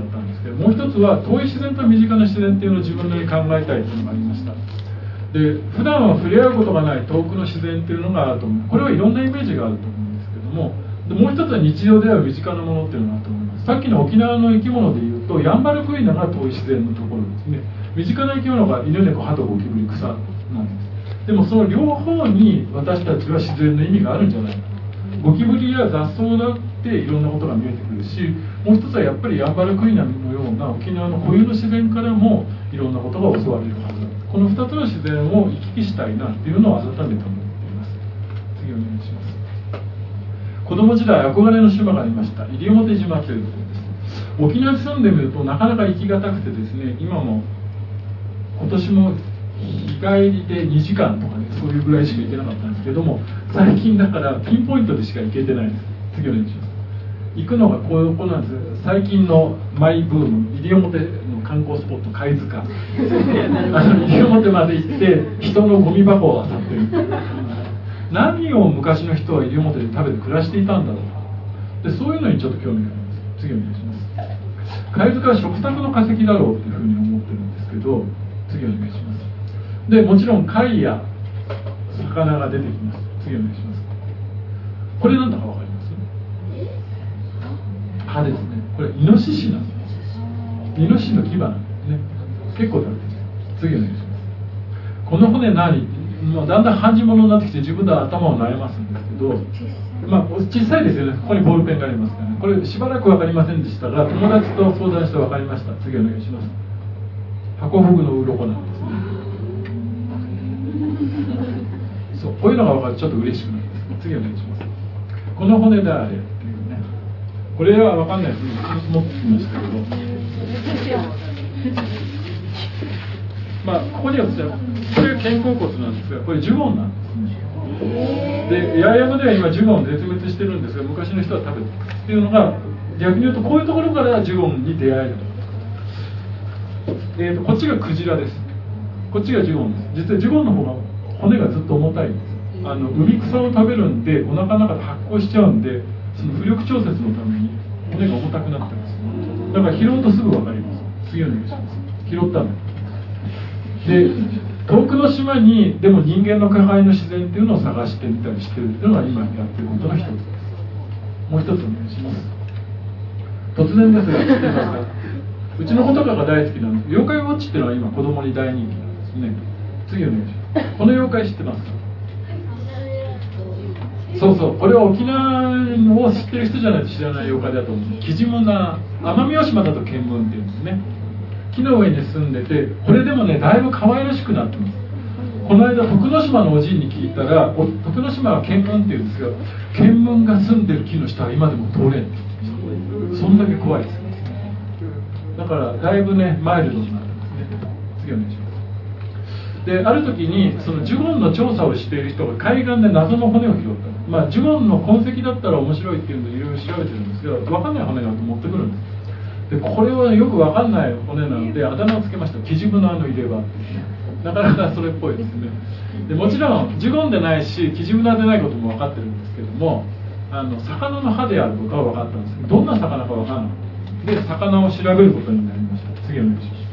Speaker 1: けど、もう一つは遠い自然と身近な自然っていうのを自分なりに考えたいというのがありました。で、普段は触れ合うことがない遠くの自然っていうのがあると思う。これはいろんなイメージがあると思うんですけども、でもう一つは日常では身近なものっていうのがあると思います。さっきの沖縄の生き物でいうと、ヤンバルクイナが遠い自然のところですね。身近な生き物が犬、猫、鳩、ゴキブリ、草なんです。でもその両方に私たちは自然の意味があるんじゃないか。ゴキブリや雑草だっていろんなことが見えてくるし、もう一つはやっぱりヤンバルクイナのような沖縄の固有の自然からもいろんなことが教われるはずだ。このふたつの自然を行き来したいなっていうのを改めて思っています。次お願いします。子供時代憧れの島がありました。西表島というところです。沖縄に住んでみるとなかなか行きがたくてですね、今も今年も日帰りでにじかんとかね、そういうぐらいしか行けなかったんですけども、最近だからピンポイントでしか行けてないです。次お願いします。行くのがこういうこうなんです。最近のマイブーム、西表の観光スポット貝塚、あの西表まで行って人のゴミ箱を漁ってる。何を昔の人は西表で食べて暮らしていたんだろう。で、そういうのにちょっと興味があります。次お願いします。貝塚は食卓の化石だろうというふうに思ってるんですけど、次お願いします。で、もちろん貝や魚が出てきます。次お願いします。これなんだかわかります？歯ですね。これイノシシなんです。イノシシの牙なんですね。結構食べてる。次お願いします。この骨何？まあ、だんだん半地物になってきて自分で頭を悩ますんですけど、まあ、小さいですよね。ここにボールペンがありますからね。これしばらく分かりませんでしたが、友達と相談して分かりました。次お願いします。ハコフグの鱗なんですね。そう、こういうのが分かるとちょっと嬉しくなるんです。次お願いします。この骨であれっていうね。これは分かんないです。持ってきましたけど。まあ、ここにはこれ肩甲骨なんですが、これジュゴンなんですね。で、八重山では今ジュゴン絶滅してるんですが、昔の人は食べてたっていうのが、逆に言うとこういうところからジュゴンに出会える。えーと、こっちがクジラです。こっちがジュゴンです。実はジュゴンの方が骨がずっと重たいんです。あの海草を食べるんで、お腹の中で発酵しちゃうんで、その浮力調節のために骨が重たくなってます。だから拾うとすぐ分かります。次お願いします。拾ったの。で、遠くの島にでも人間の加害の自然っていうのを探してみたりしてるっていうのが今やってることの一つです。もう一つお願いします。突然ですが、知ってますか？うちの子とかが大好きなんです。妖怪ウォッチっていうのは今子供に大人気なんですね。次お願いします。この妖怪知ってますか？そうそう、これは沖縄を知ってる人じゃないと知らない妖怪だと思う。キジムナ、奄美大島だとケンムンっていうんですね。木の上に住んでて、これでもね、だいぶ可愛らしくなってます。この間徳之島のおじいに聞いたら、徳之島はケンムンっていうんですが、ケンムンが住んでる木の下は今でも通れん。そんだけ怖いです。だからだいぶねマイルドになってますね。次お願いします。で、ある時にそのジュゴンの調査をしている人が海岸で謎の骨を拾った。まあジュゴンの痕跡だったら面白いっていうのをいろいろ調べてるんですけど、分かんない骨が持ってくるんです。で、これはよく分かんない骨なのであだ名をつけました。キジムナの入れ歯。なかなかそれっぽいですね。で、もちろんジュゴンでないしキジムナでないことも分かってるんですけども、あの魚の歯であることは分かったんですけど、どんな魚か分からなかったで、魚を調べることになりました。次お願いします。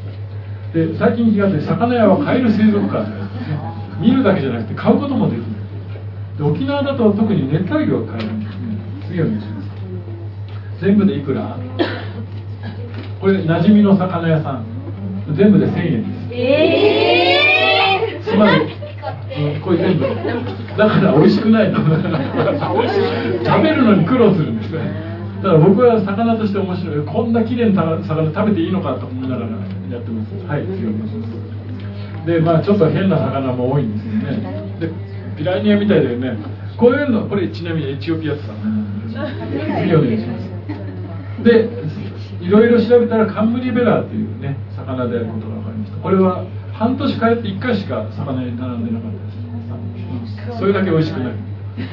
Speaker 1: で、最近気が付いて、魚屋は買える水族館で、ね、見るだけじゃなくて買うこともできる。で、沖縄だと特に熱帯魚が買えるんですね。次お願いします。全部でいくら？これ馴染みの魚屋さん、全部でせんえんです。えー、つまり、うん、これ全部だから美味しくないの。食べるのに苦労するんですね。だから僕は魚として面白い。こんな綺麗な魚食べていいのかと思いながらやってます。はい、次お願いします。で、まあちょっと変な魚も多いんですよね。で、ピラニアみたいだよね。こういうの、これちなみにエチオピアさん。次お願いします。で、いろいろ調べたらカンムリベラーというね魚であることが分かりました。これは半年帰っていっかいしか魚に並んでなかったです。それだけ美味しくない。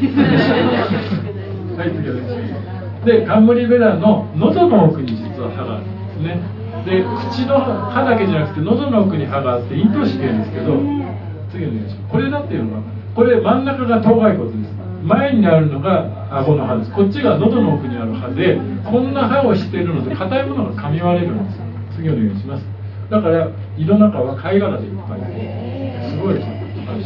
Speaker 1: はい、次お願いします。で、カンムリベラーの喉の奥に実は歯があるんですね。で、口の歯だけじゃなくて喉の奥に歯があって咽頭歯っていうんですけど、次お願いします。これだっていうのが、これ真ん中が頭蓋骨です。前にあるのが顎の歯です。こっちが喉の奥にある歯で、こんな歯をしているので硬いものが噛み割れるんですよ。 次お願いします。だから胃の中は貝殻でいっぱいです。すごいですね。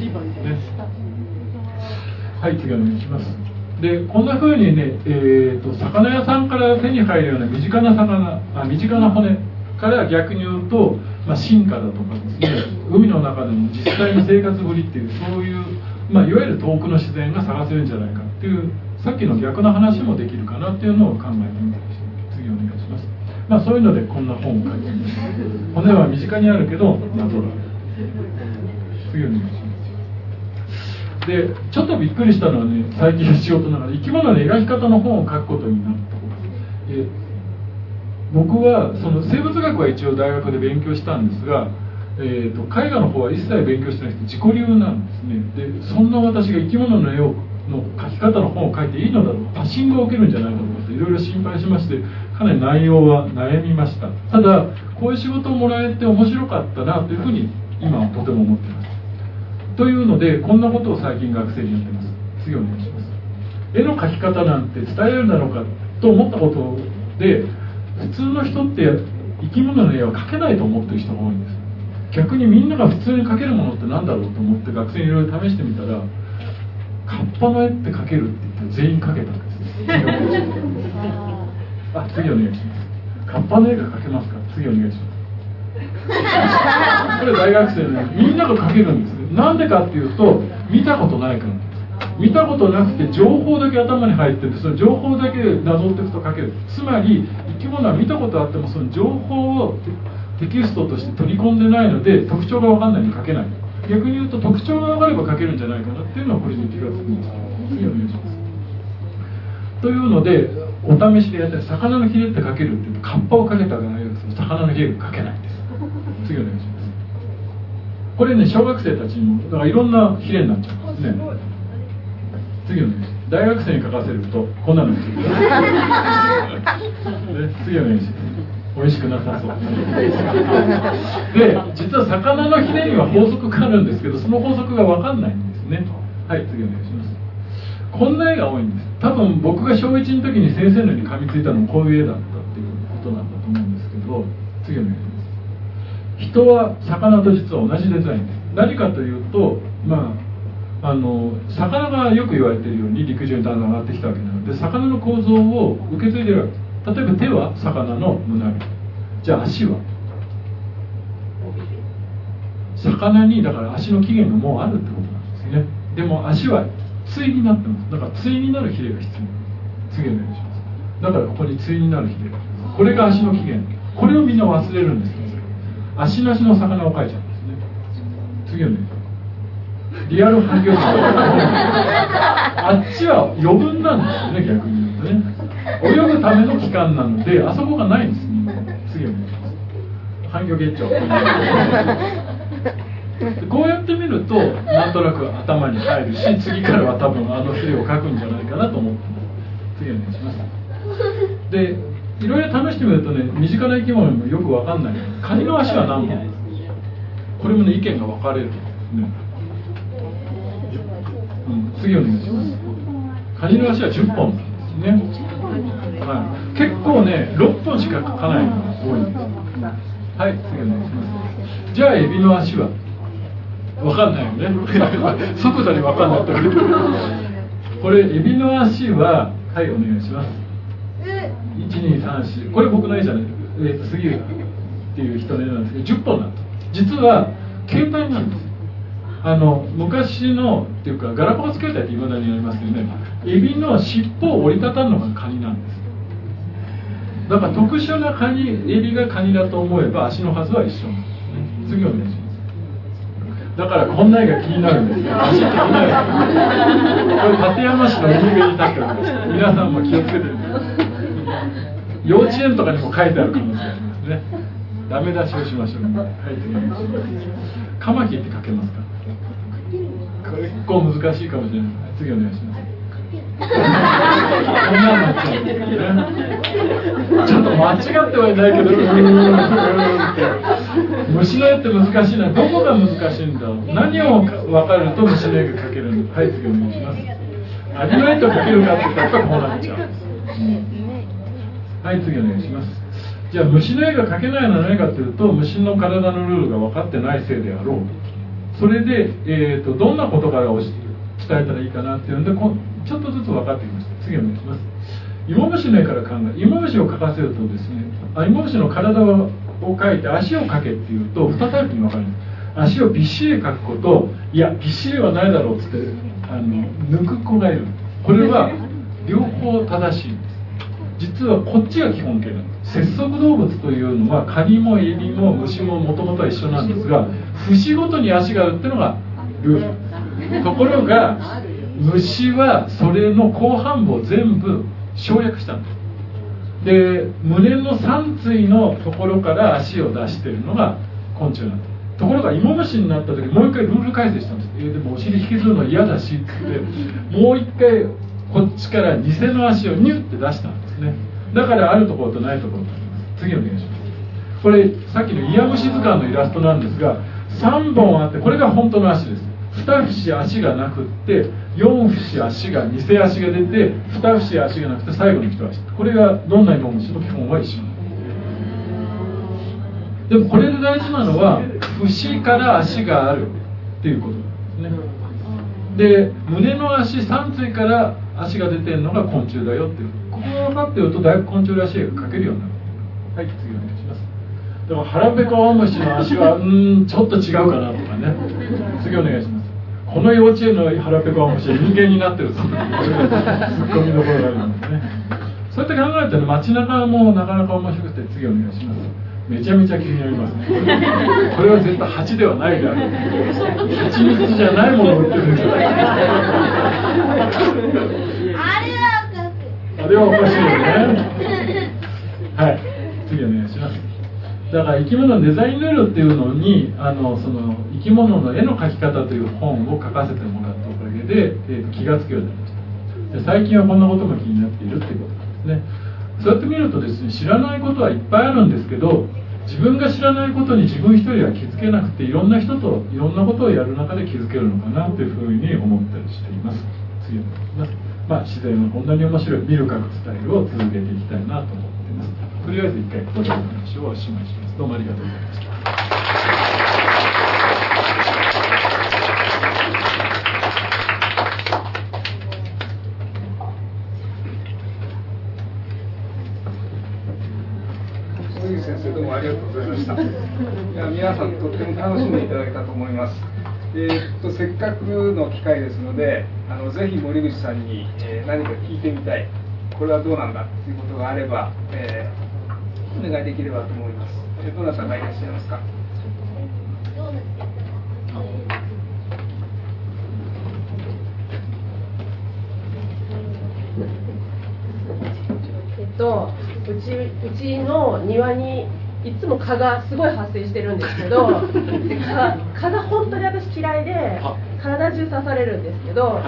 Speaker 1: はい、次お願いします。で、こんな風にね、えーと、魚屋さんから手に入るような身近な魚、あ、身近な骨から逆に言うと、まあ、進化だとかですね、海の中でも実際の生活ぶりっていう、そういう、まあ、いわゆる遠くの自然が探せるんじゃないかっていう、さっきの逆の話もできるかなっていうのを考えてみたりして、次お願いします。まあ、そういうのでこんな本を書いてみます。骨は身近にあるけどナトラル。次お願いします。で、ちょっとびっくりしたのはね、最近の仕事ながら生き物の描き方の本を書くことになったことです。僕はその生物学は一応大学で勉強したんですが、えー、と絵画の方は一切勉強してなくて自己流なんですね。で、そんな私が生き物の絵をの描き方の本を書いていいのだろう、バッシングを受けるんじゃないかと思っていろいろ心配しまして、かなり内容は悩みました。ただこういう仕事をもらえて面白かったなというふうに今はとても思っています。というのでこんなことを最近学生にやってます。次お願いします。絵の描き方なんて伝えられるだろうかと思ったことで、普通の人って生き物の絵は描けないと思ってる人が多いんです。逆にみんなが普通に描けるものって何だろうと思って学生にいろいろ試してみたら、カッパの絵って描けるって言って全員描けたんです。あ、次お願いします。カッパの絵が描けますか。次お願いします。これ大学生で、ね、みんなが描けるんです。なんでかっていうと見たことないからなんです。見たことなくて情報だけ頭に入ってて、その情報だけなぞっていくと描ける。つまり生き物は見たことあってもその情報をテキストとして取り込んでないので特徴が分かんないのに描けない。逆に言うと特徴が分かれば描けるんじゃないかなっていうのはこれに気がつくんです。次お願いします。というのでお試しでやったり魚のヒレって描けるっていうとカッパを描けたらないですけど魚のヒレが描けないんです。次お願いします。これね、小学生たちにもだからいろんなヒレになっちゃうんですね。次お願いします。大学生に書かせるとこんなのです次お願いします。美味しくなさそうで、実は魚のヒレには法則があるんですけど、その法則が分かんないんですね。はい、次お願いします。こんな絵が多いんです。多分僕が小いちの時に先生の絵に噛みついたのもこういう絵だったっていうことなんだと思うんですけど、次お願いします。人は魚と実は同じデザインです。何かというと、まあ、あの魚がよく言われているように陸上にだんだん上がってきたわけなので、魚の構造を受け継いでいるわけです。例えば手は魚の胸びれ、じゃあ足は魚にだから足の起源がもうあるってことなんですね。でも足は対になってます。だから対になるヒレが必要。次お願いします。だからここに対になるヒレ、これが足の起源。これをみんな忘れるんです。足なしの魚を描いちゃうんですね。次お願いします。リアル反響あっちは余分なんですよね、逆に言うとね。泳ぐための器官なのであそこがないんです。次お願いします。反響結晶こうやって見るとなんとなく頭に入るし、次からは多分あのヒレを描くんじゃないかなと思ってます。次お願いします。で、いろいろ試してみるとね、身近な生き物もよく分かんない。カニの足は何本？これもね、意見が分かれるんですね。うん、次お願いします。カニの足はじゅっぽんなんですね。はい、結構ね、ろっぽんしか描かないのが多いんです。はい、次お願いします。じゃあエビの足は分かんないよね。即座に分かんないとこれエビの足は、はい、お願いします。いちにさんし、これ僕の絵じゃない、えー、と杉浦っていう人の絵なんですけどじゅっぽんだと。実は形態なんです。あの昔のっていうかガラパゴス形態っていまだにありますけどね、エビの尻尾を折りたたむのがカニなんです。だから特殊なカニ、エビがカニだと思えば足の数は一緒なんですね。次お願いします。だからこんな絵が気になるんですよ。足って気になる。これ館山市の海辺に立っております。皆さんも気をつけてください。幼稚園とかにも書いてある可能性がありますね。ダメ出しをしましょう。はい、次お願いします。カマキリって書けますか。これ結構難しいかもしれない。次お願いします。こんなになっちゃうんですよね。ちょっと間違ってはいないけど、虫の絵って難しいな。どこが難しいんだろう。何を分かると虫の絵が描けるんだ。はい、次お願いします。アニメイト描けるかって言ったらこうなっちゃうんです。はい、次お願いします。 じゃあ虫の絵が描けないのは何かというと、虫の体のルールが分かってないせいであろう。それで、えー、とどんなことから伝えたらいいかなっていうので、こちょっとずつ分かってきました。次お願いします。芋虫の絵から考え、芋虫を描かせるとですね、あ芋虫の体を描いて足を描けっていうとにタイプに分かるんです。足をびっしり描くこと、いやびっしりはないだろうっつってあの抜く子がいる。これは両方正しいんです。実はこっちが基本形なんです。節足動物というのはカニもエビも虫ももともとは一緒なんですが、節ごとに足があるっていうのがルール。ところが虫はそれの後半部を全部省略したんです。で胸の三対のところから足を出しているのが昆虫なんです。ところが芋虫になった時もう一回ルール改正したんです。えー、でもお尻引きずるの嫌だしって言ってもう一回こっちから偽の足をニュッて出したんですね。だからあるところとないところがあります。次お願いします。これさっきのイヤムシ図鑑のイラストなんですが、さんぼんあってこれが本当の足です。に節足がなくってよん節足が偽足が出てに節足がなくて最後にいち足。これがどんな芋虫の基本は一緒なんです。でもこれで大事なのは節から足があるっていうことなんですね。で胸の足さん対から足が出てるのが昆虫だよっていう、ここが分かっているとだいぶ昆虫らしい絵が描けるようになる。はい、次お願いします。でも腹ペコアオムシの足はうーんちょっと違うかなとかね。次お願いします。この幼稚園の腹ペコアオムシは人間になってるぞという、これがツッコミどころがあるんですね。そうやって考えたら街中もなかなか面白くて、次お願いします。めちゃめちゃ気になりますね。これは絶対蜂ではないである。蜂蜜じゃないものを売ってるんですよ。あれはおかしいよね。はい、次お願いします。だから生き物のデザインルールっていうのにあのその生き物の絵の描き方という本を書かせてもらったおかげで、えー、気がつくようになりました。で最近はこんなことも気になっているっていうことなんですね。そうやって見るとですね、知らないことはいっぱいあるんですけど、自分が知らないことに自分一人は気づけなくて、いろんな人といろんなことをやる中で気づけるのかなというふうに思ったりしています。次お願いします。まあ、自然はこんなに面白い見る描くスタイルを続けていきたいなと思っています。とりあえず一回ここでお話をしまします。どうもありがとうございました。
Speaker 3: 先生どうもありがとうございました。いや皆さんとっても楽しんでいただけたと思います。えー、っとせっかくの機会ですので、あのぜひ森口さんに、えー、何か聞いてみたい、これはどうなんだということがあれば、えー、お願いできればと思います。えー、どなたがいらっしゃいますか。
Speaker 4: えっとうちうちの庭にいつも蚊がすごい発生してるんですけどで 蚊, 蚊が本当に私嫌いで体中刺されるんですけど、はい、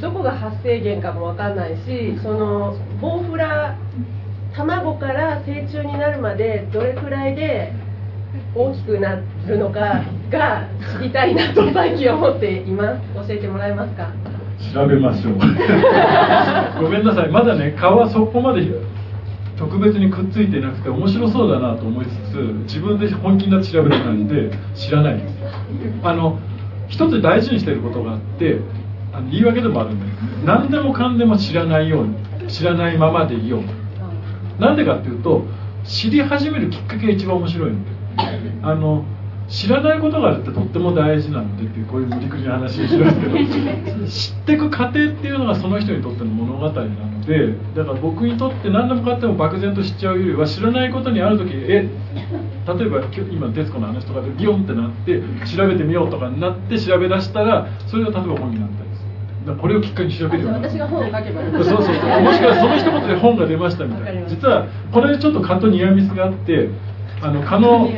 Speaker 4: どこが発生源かも分かんないし、そのボウフラ卵から成虫になるまでどれくらいで大きくなるのかが知りたいなと最近思っています。教えてもらえますか。
Speaker 1: 調べましょう。ごめんなさい、まだね、蚊はそこまで特別にくっついてなくて面白そうだなと思いつつ、自分で本気になって調べるなんで知らないです。あの一つ大事にしていることがあって、あの言い訳でもあるんです。何でもかんでも知らないように、知らないままでいよう。なんでかっていうと、知り始めるきっかけが一番面白いので、あの知らないことがあるってとっても大事なのでっていう、こういう無理くりな話にしてるんですけど、知っていく過程っていうのがその人にとっての物語なので、だから僕にとって何でもかっても漠然と知っちゃうよりは、知らないことにある時、え例えば今徹子の話とかでビヨンってなって調べてみようとかになって調べ出したら、それが例えば本になったりする。だからこれをきっかけに調べるようになる。
Speaker 4: 私が本を書けばいい。
Speaker 1: そうそうそう。もしくはその一言で本が出ましたみたいな。実はこれでちょっと蚊とニアミスがあって、あの蚊の、うん、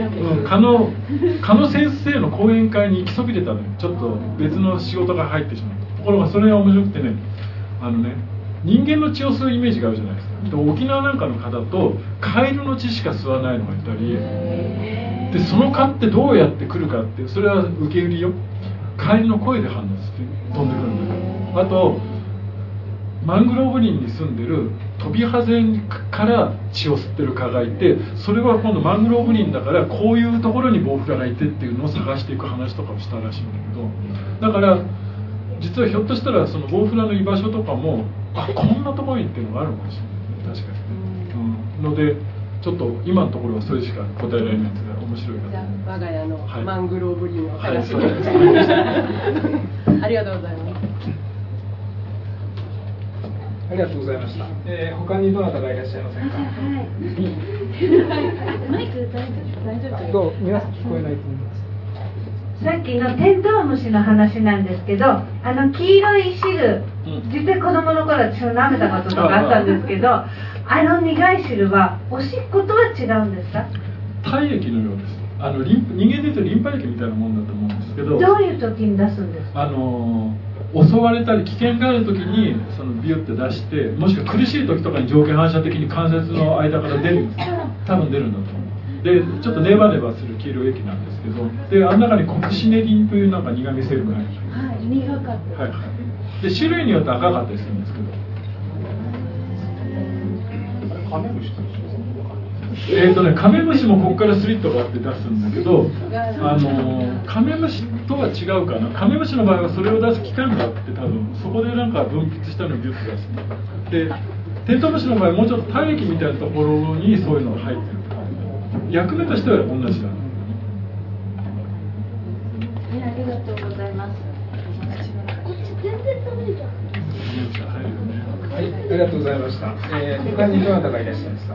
Speaker 1: 蚊の蚊の先生の講演会に行きそびれたのよ。ちょっと別の仕事が入ってしまった。ところがそれが面白くてね、あのね、人間の血を吸うイメージがあるじゃないですか。で沖縄なんかの蚊だとカエルの血しか吸わないのがいたりで、その蚊ってどうやって来るかって、それは受け売りよ。カエルの声で判断して飛んでくるんだから。あとマングローブ林に住んでるトビハゼから血を吸ってる蚊がいて、それは今度マングローブ林だからこういうところにボウフラがいてっていうのを探していく話とかをしたらしいんだけど、だから実はひょっとしたらそのボウフラの居場所とかも、あ、こんなところにっていうのがあるかもしれない、確かに、うん、のでちょっと今のところはそれしか答えられないやつが面白いな。
Speaker 4: じゃあ我が家の
Speaker 1: はい
Speaker 4: マングローブ林を探しに
Speaker 1: はい
Speaker 4: 行っちゃいました。ありがとうございます。
Speaker 3: ありがとうございました。えー、他にどなたがいらっしゃいませんか。
Speaker 2: はい。マイク大丈夫大丈夫。
Speaker 3: どう皆さん聞こえないと思います。
Speaker 5: さっきのテントウムシの話なんですけど、あの黄色い汁、実際子供の頃私も舐めたこととかあったんですけど、あの苦い汁はおしっことは違うんですか？
Speaker 1: 体液のようです。あのリン人間でいうとリンパ液みたいなもんだと思うんですけど、
Speaker 5: どういう時に出すんですか？
Speaker 1: あの襲われたり危険がある時にそのビュッて出して、もしくは苦しい時とかに条件反射的に関節の間から出るんです。多分出るんだと思う。でちょっとネバネバする黄色い液なんですけど、であの中にコクシネリンというなんか苦味成分が入ってます。
Speaker 2: はい、苦かった。
Speaker 1: はいはい。で種類によって赤かったりするんですけど。
Speaker 6: カメムシと一緒ですね。
Speaker 1: えーとね、カメムシもここからスリットがあって出すんだけど、あのカメムシとは違うかな。カメムシの場合はそれを出す器官があって、多分そこでなんか分泌したのをギュッと出す。でテントウムシの場合もうちょっと体液みたいなところにそういうのが入ってる。役目としては同じだ。
Speaker 2: ありがとうございます。こっち全然ダメじゃん。
Speaker 3: はい、ありがとうございました。えー、他にどなたがいらっしゃいますか。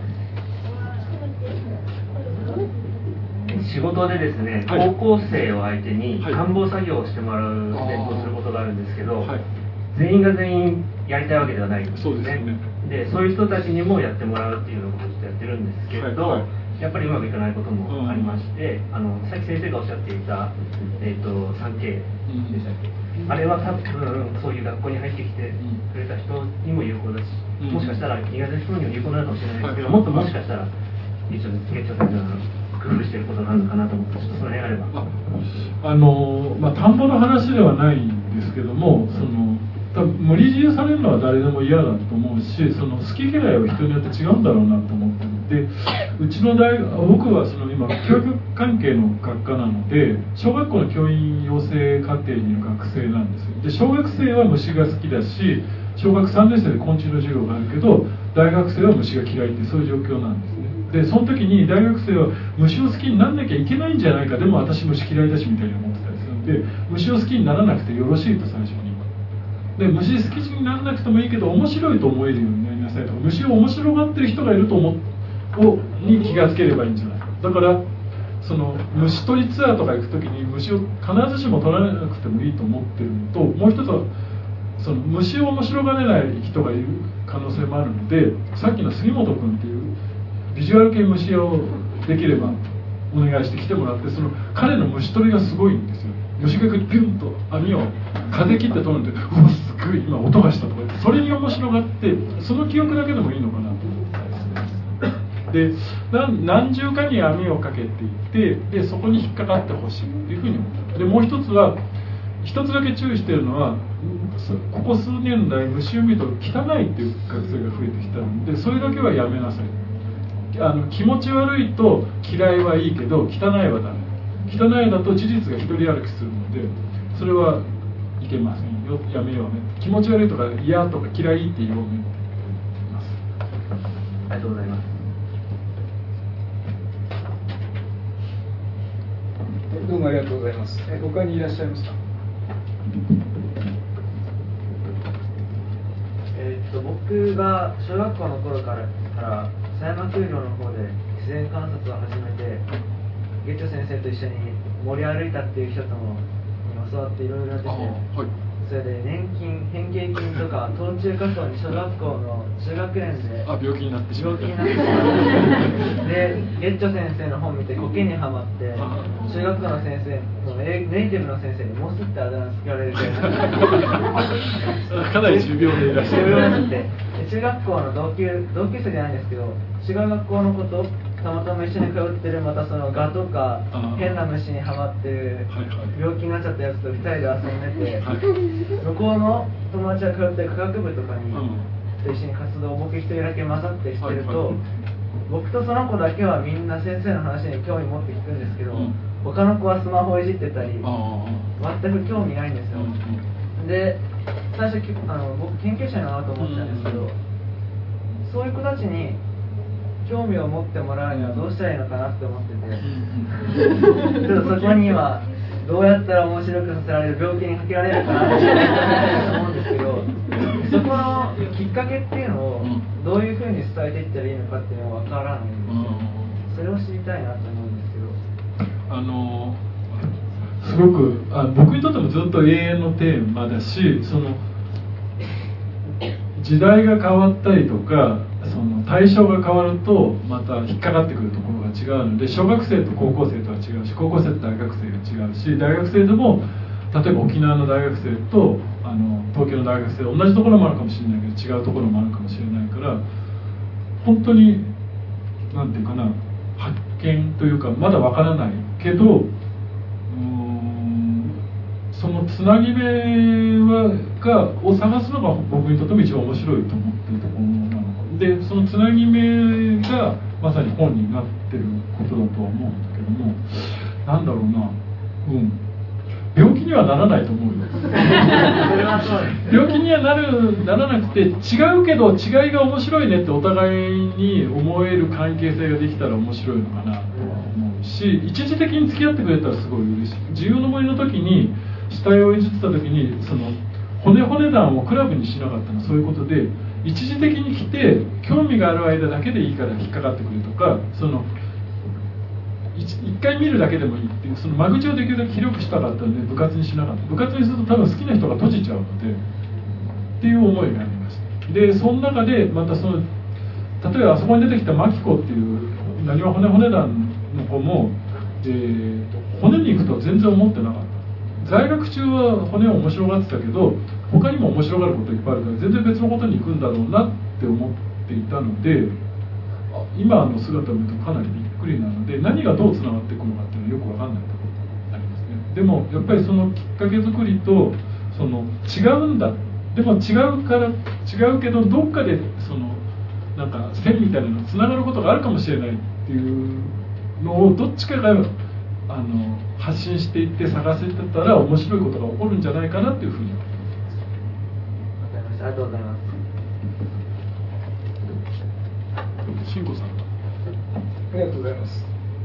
Speaker 7: 仕事でですね、
Speaker 1: はい、
Speaker 7: 高校生を相手に
Speaker 1: はい
Speaker 7: 官房作業をしてもらう勉強することがあるんですけど、
Speaker 1: はい、
Speaker 7: 全員が全員やりたいわけではないんですね。
Speaker 1: そうですね。
Speaker 7: でそういう人たちにもやってもらうっていうのをことをやってるんですけど、
Speaker 1: はいはい、
Speaker 7: やっぱりうまくいかないこともありまして、うん、あのさっき先生がおっしゃっていた、えー、と スリーケー でしたっけ、うん、あれは多分そういう学校に入ってきてくれた人にも有効だし、うん、もしかしたら苦手な人にも有効なのかもしれないですけど、はい、もっともしかしたら一応月長先生の工夫していることなのかなと思って、ちょっとその辺あれば。
Speaker 1: あのまあ田んぼの話ではないんですけども、その多分無理強いされるのは誰でも嫌だと思うし、その好き嫌いは人によって違うんだろうなと思ってる。でうちの大学、僕はその今教育関係の学科なので、小学校の教員養成課程にいる学生なんですよ。で小学生は虫が好きだし、小学さんねん生で昆虫の授業があるけど、大学生は虫が嫌いってそういう状況なんですね。でその時に大学生は虫を好きにならなきゃいけないんじゃないか、でも私虫嫌いだしみたいに思ってたりするんで、虫を好きにならなくてよろしいと最初に。で虫好きにならなくてもいいけど面白いと思えるようになりなさいとか、虫を面白がってる人がいると思をに気がつければいいんじゃないか。だからその虫取りツアーとか行く時に虫を必ずしも取らなくてもいいと思ってるのと、もう一つはその虫を面白がれない人がいる可能性もあるので、さっきの杉本君っていうビジュアル系虫をできればお願いして来てもらって、その彼の虫取りがすごいんですよ。虫がピュンと網を風切って取るんで、うわすごい今音がしたとか言って、それに面白がって、その記憶だけでもいいのかなと思ってで何何重かに網をかけていって、でそこに引っかかってほしいっていうふうに思った。でもう一つは一つだけ注意しているのは、ここ数年来虫を見ると汚いっていう学生が増えてきたので、それだけはやめなさい。あの気持ち悪いと嫌いはいいけど汚いはダメ。汚いだと事実が一人歩きするので、それはいけませんよ、やめようね。気持ち悪いとか嫌とか嫌いって言おうねって言います。
Speaker 7: ありがとうございます。
Speaker 3: どうもありがとうございます。え他にいらっしゃいますか。
Speaker 8: えー、っと僕が小学校の頃からから狭山丘陵の方で自然観察を始めて、月長先生と一緒に森歩いたっていう人ともに教わっていろいろやってて、はい、それで年金変形菌とか冬虫夏草に小学校の中学年で
Speaker 1: あ病気になってしまって
Speaker 8: 病気になってしまってで月長先生の本見て苔にはまって、中学校の先生のネイティブの先生にモスってあだ名つけられるぐらい
Speaker 1: かなり重病でいらっしゃる。
Speaker 8: 重病になって中学校の同級同級生じゃないんですけど、違う学校のことたまたま一緒に通ってる、またそのガとか変な虫にはまってる病気になっちゃったやつとふたりで遊んでて、向こうの友達が通ってる科学部とかにと一緒に活動を僕一人だけ混ざってしてると、僕とその子だけはみんな先生の話に興味持って聞くんですけど、うん、他の子はスマホをいじってたり全く興味ないんですよ、うん、で最初あの僕研究者になろうと思ってたんですけど、うん、そういう子たちに興味を持ってもらうにはどうしたらいいのかなって思ってて、ちょっとそこにはどうやったら面白くさせられる病気にかけられるかなって思うんですけど、そこのきっかけっていうのをどういうふうに伝えていったらいいのかっていうのは分からないんで、それを知りたいなと思うんですけど。
Speaker 1: あのすごくあ僕にとってもずっと永遠のテーマだし、その時代が変わったりとかその対象が変わるとまた引っかかってくるところが違うので、小学生と高校生とは違うし、高校生と大学生が違うし、大学生でも例えば沖縄の大学生とあの東京の大学生同じところもあるかもしれないけど違うところもあるかもしれないから、本当になんていうかな、発見というかまだわからないけど、うーんそのつなぎ目はがを探すのが僕にとっても一番面白いと思っているところなので、そのつなぎ目がまさに本になってることだとは思うんだけども、なんだろうな、うん病気にはならないと思うよ病気にはなるならなくて、違うけど違いが面白いねってお互いに思える関係性ができたら面白いのかなとは思うし、一時的に付き合ってくれたらすごい嬉しい。自由の森の時に死体をいじってた時にその骨骨団をクラブにしなかったのはそういうことで、一時的に来て興味がある間だけでいいから引っかかってくれとか、その一回見るだけでもいいっていう、その間口をできるだけ広くしたかったので部活にしなかった。部活にすると多分好きな人が閉じちゃうのでっていう思いがありました。でその中でまたその例えばあそこに出てきたマキコっていうなにわ骨骨団の子も、えーと、骨に行くとは全然思ってなかった。在学中は骨を面白がってたけど他にも面白がることいっぱいあるから全然別のことに行くんだろうなって思っていたので、今の姿を見るとかなりびっくりなので、何がどうつながっていくのかっていうのはよく分かんないところがありますね。でもやっぱりそのきっかけ作りとその違うんだ、でも違うから違うけどどっかでそのなんか線みたいなのつながることがあるかもしれないっていうのをどっちかがあの発信していって探せてたら面白いことが起こるんじゃないかなっていうふうに思ってます。
Speaker 8: ありがとうございます。
Speaker 1: 慎吾さん。
Speaker 3: ありがとうございます。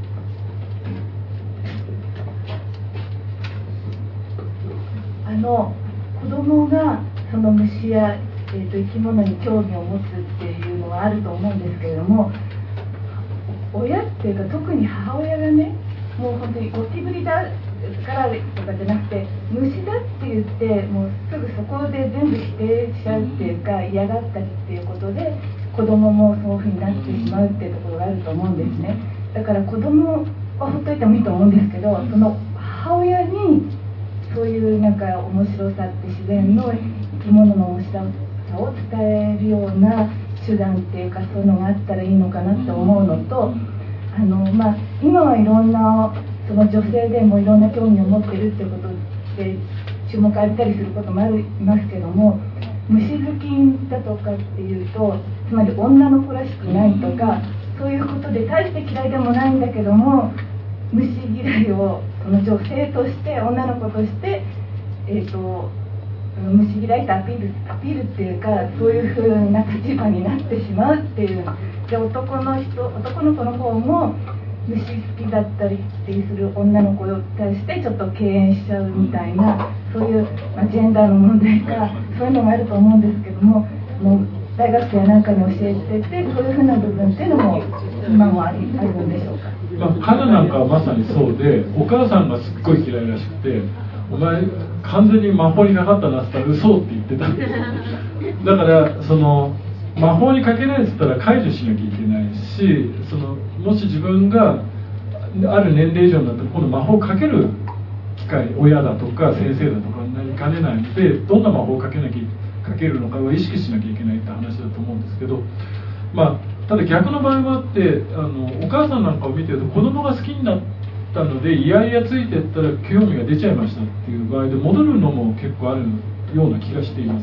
Speaker 5: あの子供がその虫や、えー、と生き物に興味を持つっていうのはあると思うんですけれども、親っていうか特に母親がね、もう本当にゴキブリだからとかじゃなくて虫だって言ってもうすぐそこで全部否定しちゃうっていうか嫌がったりっていうことで子供もそういうふうになってしまうっていうところがあると思うんですね。だから子供はほっといてもいいと思うんですけど、その母親にそういうなんか面白さって自然の生き物の面白さを伝えるような手段っていうかそういうのがあったらいいのかなって思うのと、あの、まあ、今はいろんなその女性でもいろんな興味を持ってるってことで注目浴びたりすることもありますけども、虫好きだとかっていうとつまり女の子らしくないとかそういうことで大して嫌いでもないんだけども虫嫌いをその女性として女の子として、えーと、虫嫌いとアピールアピールっていうかそういうふうな立場になってしまうっていう。で男の人男の子の方も虫好きだったりする女の子に対してちょっと敬遠しちゃうみたいなそういう、まあ、ジェンダーの問題かそういうのがあると思うんですけども、もう大学生なんかに教えててそういうふうな部分っていうのも今もありあるんでしょうか。
Speaker 1: まあ、彼なんかはまさにそうで、お母さんがすっごい嫌いらしくてお前完全に魔法にかかったなって言ったら嘘って言ってただからその魔法にかけないって言ったら解除しなきゃいけないし、そのもし自分がある年齢以上になったら今度魔法をかける機会、親だとか先生だとかになりかねないので、どんな魔法をかけなきゃかけるのかは意識しなきゃいけないって話だと思うんですけど、まあ、ただ逆の場合もあって、あのお母さんなんかを見てると子供が好きになったのでいやいやついてったら興味が出ちゃいましたっていう場合で戻るのも結構あるような気がしています。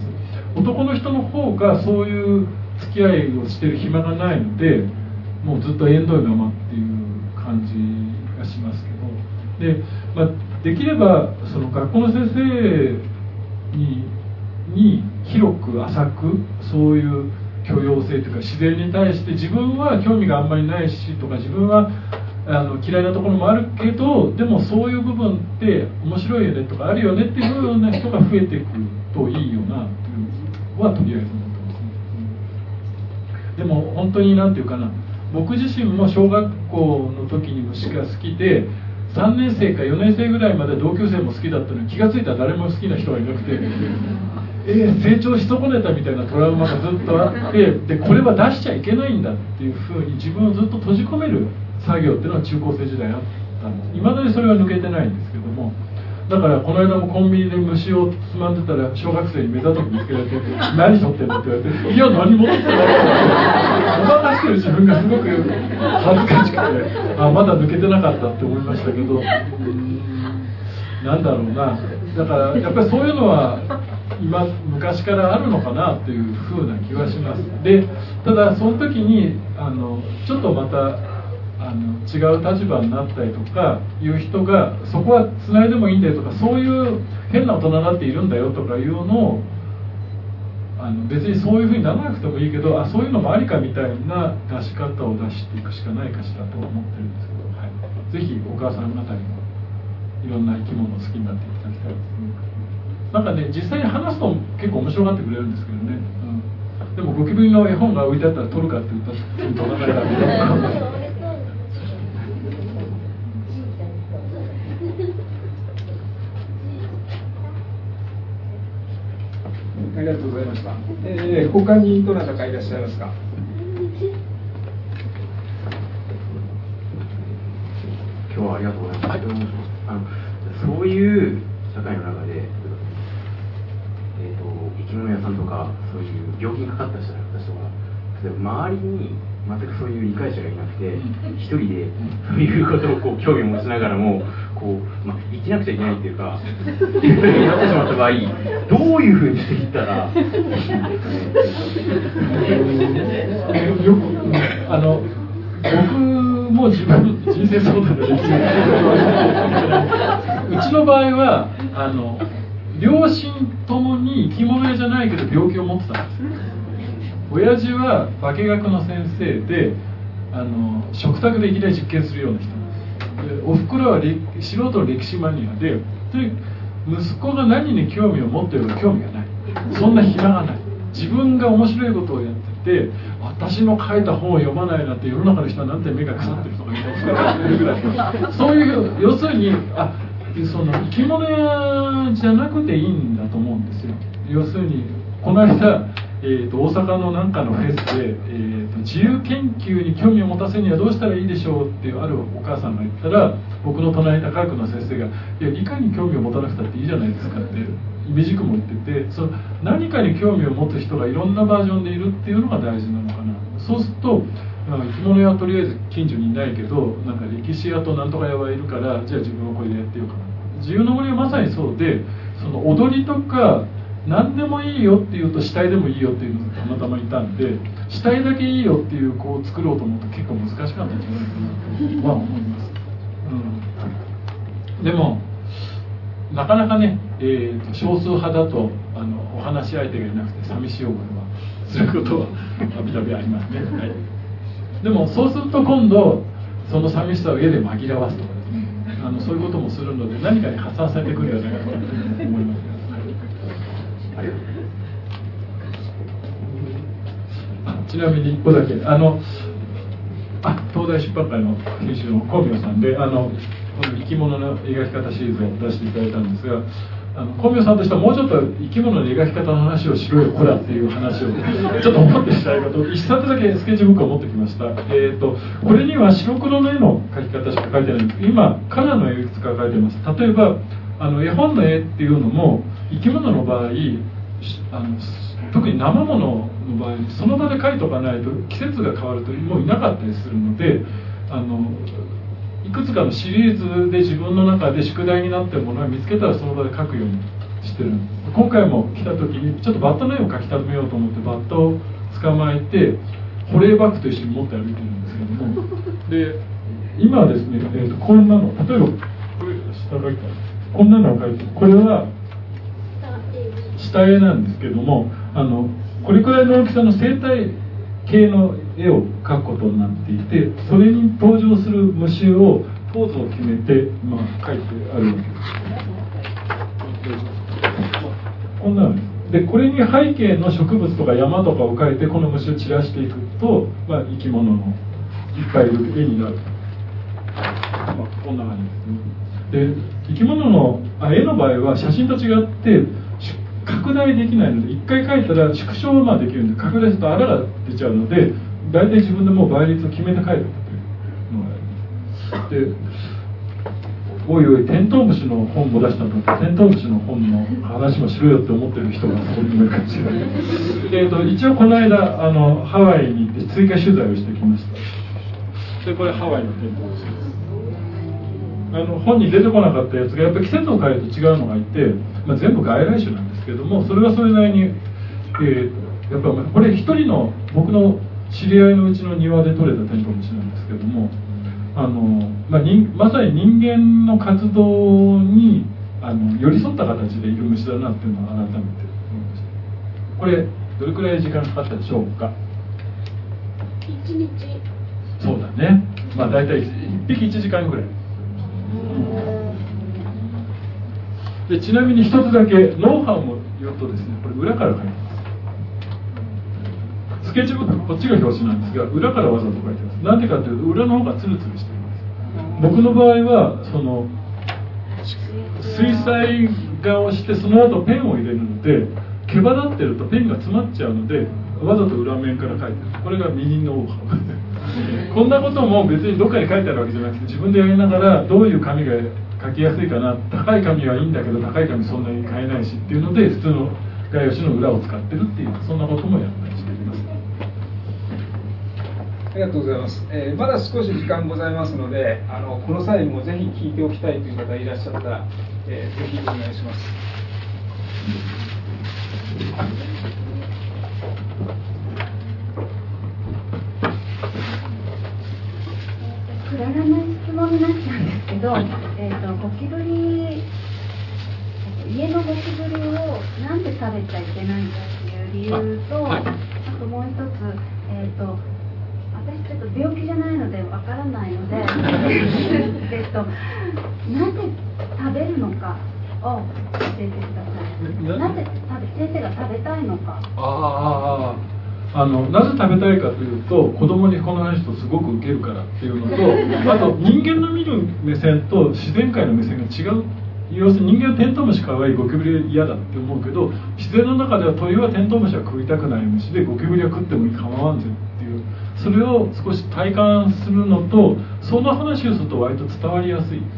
Speaker 1: 男の人の方がそういう付き合いをしてる暇がないので、もうずっと縁遠いままっていう感じがしますけど、で、まあ、できればその学校の先生にに広く浅くそういう許容性というか、自然に対して自分は興味があんまりないしとか、自分はあの嫌いなところもあるけど、でもそういう部分って面白いよねとかあるよねっていうような人が増えていくといいよなというのはとりあえず思ってますね。でも本当に何ていうかな、僕自身も小学校の時に虫が好きで、さんねん生かよねん生ぐらいまで同級生も好きだったのに、気が付いたら誰も好きな人がいなくてえー、成長し損ねたみたいなトラウマがずっとあって、でこれは出しちゃいけないんだっていうふうに自分をずっと閉じ込める作業っていうのは中高生時代あったんです。いまだにそれは抜けてないんですけども、だからこの間もコンビニで虫をつまんでたら小学生に目ざとく見つけられて「何取ってんの?」って言われて「いや何も取ってない」ってごまかしてる自分がすごく恥ずかしくて、あまだ抜けてなかったって思いましたけど、なんだろうな、だからやっぱりそういうのは今昔からあるのかなというふうな気はします。でただその時にあのちょっとまたあの違う立場になったりとかいう人が、そこはつないでもいいんだよとか、そういう変な大人だっているんだよとかいうのを、あの別にそういうふうにならなくてもいいけど、あそういうのもありかみたいな出し方を出していくしかないかしらと思ってるんですけど、はい、ぜひお母さん方にもいろんな生き物を好きになっていただきたいですね。なんかね、実際に話すと結構面白がってくれるんですけどね、うん、でもゴキブリの絵本が置いてあったら取るかって言ったら取らないからね
Speaker 3: ありがとうございました。えー、他にどなたかいらっしゃいますか。
Speaker 9: 今日はありがとうございます。あのそういう社会の中で、えーと、生き物屋さんとかそういう病気にかかった人が例えば周りに全くそういう理解者がいなくて、一人でそういうことをこう興味を持ちながらもこう、まあ、生きなくちゃいけないっていうかっていうふうになってしまった場合、どういうふうにしていったら
Speaker 1: よくあの僕も自分人生相談でできるうちの場合はあの両親ともに生き物屋じゃないけど病気を持ってたんですよ。親父は化学の先生で、あの食卓でいきなり実験するような人なんです。でおふくろは素人の歴史マニアで、で息子が何に興味を持っているか興味がない、そんな暇がない、自分が面白いことをやってて、私の書いた本を読まないなんて世の中の人はなんて目が腐ってるとか言ってるぐらい、そういう要するにあその生き物屋じゃなくていいんだと思うんですよ。要するにこの間えー、と大阪のなんかのフェスで、えー、と自由研究に興味を持たせるにはどうしたらいいでしょうっていうあるお母さんが言ったら、僕の隣にいた科学の先生が「いや理科に興味を持たなくたっていいじゃないですか」っていみじくも言ってて、その何かに興味を持つ人がいろんなバージョンでいるっていうのが大事なのかな。そうすると生き物屋はとりあえず近所にいないけど、なんか歴史屋となんとか屋はいるから、じゃあ自分はこれでやってようかな。自由の森はまさにそうで、その踊りとか何でもいいよっていうと死体でもいいよっていうのがたまたまいたんで、死体だけいいよっていう子を作ろうと思うと結構難しかったんじゃないかなとは思います、うん、でもなかなかね、えー、と少数派だとあのお話し相手がいなくて寂しい思いはすることはたびたびありますね、はい、でもそうすると今度その寂しさを家で紛らわすとかですね、あのそういうこともするので何かに発散されてくるんじゃないかと思いますね。あちなみにいっこだけ、あのあ東大出版会の編集の小宮さんで、あのこの生き物の描き方シリーズを出していただいたんですが、あの小宮さんとしてはもうちょっと生き物の描き方の話をしろよこらっていう話をちょっと思ってしたいかと一冊だけスケッチブックを持ってきました。えーとこれには白黒の絵の描き方しか書いてないんです。今カラーの絵いくつか描いてます。例えばあの絵本の絵っていうのも生き物の場合、あの特に生物の場合その場で描いておかないと季節が変わるともういなかったりするので、あのいくつかのシリーズで自分の中で宿題になっているものを見つけたらその場で描くようにしてるんです。 今回も来た時にちょっとバッタの絵を描きためようと思ってバッタを捕まえて保冷バッグと一緒に持って歩いてるんですけども、で今はですね、えー、とこんなの、例えばこれ下描いたこんなのを描いて、これは下絵なんですけども、あのこれくらいの大きさの生態系の絵を描くことになっていて、それに登場する虫をポーズを決めて、まあ、描いてあるわけです。こんなのです。でこれに背景の植物とか山とかを描いてこの虫を散らしていくと、まあ、生き物のいっぱいいる絵になる、まあ、こんな感じですね。で生き物のあ絵の場合は写真と違って拡大できないので、一回描いたら縮小はまあできるんで、拡大すると粗が出ちゃうので、大体自分でもう倍率を決めて描いておくというのがあります。でおいおいテントウムシの本も出したと、テントウムシの本の話もしろよって思ってる人がそこにもいるかもしれない。えーと一応この間あのハワイに行って追加取材をしてきました。でこれハワイのテントウムシです。あの本に出てこなかったやつがやっぱり季節を変えると違うのがいて、まあ、全部外来種なんですけども、それはそれなりに、えー、やっぱこれ一人の僕の知り合いのうちの庭で採れたテントウムシなんですけども、あの、まあ、人まさに人間の活動にあの寄り添った形でいる虫だなっていうのを改めて思いました。これどれくらい時間かかったでしょうか。
Speaker 2: いちにち。
Speaker 1: そうだね、まあ大体いっぴきいちじかんぐらいで、ちなみに一つだけノウハウも言うとですね、これ裏から書いてます。スケッチブックこっちが表紙なんですが、裏からわざと書いてます。なんでかというと裏の方がツルツルしています。僕の場合はその水彩画をしてその後ペンを入れるので、毛羽立ってるとペンが詰まっちゃうので、わざと裏面から書いてる。これが右のノウハウこんなことも別にどっかに書いてあるわけじゃなくて、自分でやりながらどういう紙が書きやすいかな、高い紙はいいんだけど高い紙そんなに買えないしっていうので、普通の画用紙の裏を使ってるっていう、そんなこともやったりしています。
Speaker 3: ありがとうございます、えー、まだ少し時間ございますので、あのこの際にもぜひ聞いておきたいという方いらっしゃったら、えー、ぜひお願いします。
Speaker 10: くだらない質問になっちゃうんですけど、えーと、ゴキブリ、家のゴキブリをなんで食べちゃいけないんだっていう理由と、あ, はい、あともう一つ、えーと、私ちょっと病気じゃないのでわからないのでえっと、なぜ食べるのかを教えてください。なぜ食べ先生が食べたいのか。
Speaker 1: あああのなぜ食べたいかというと、子供にこの話とすごくウケるからっていうのと、あと人間の見る目線と自然界の目線が違う。要するに人間はテントウムシかわいい、ゴキブリ嫌だって思うけど、自然の中では鳥はテントウムシは食いたくない虫で、ゴキブリは食っても構わんぜっていう、それを少し体感するのと、その話をすると割と伝わりやすい。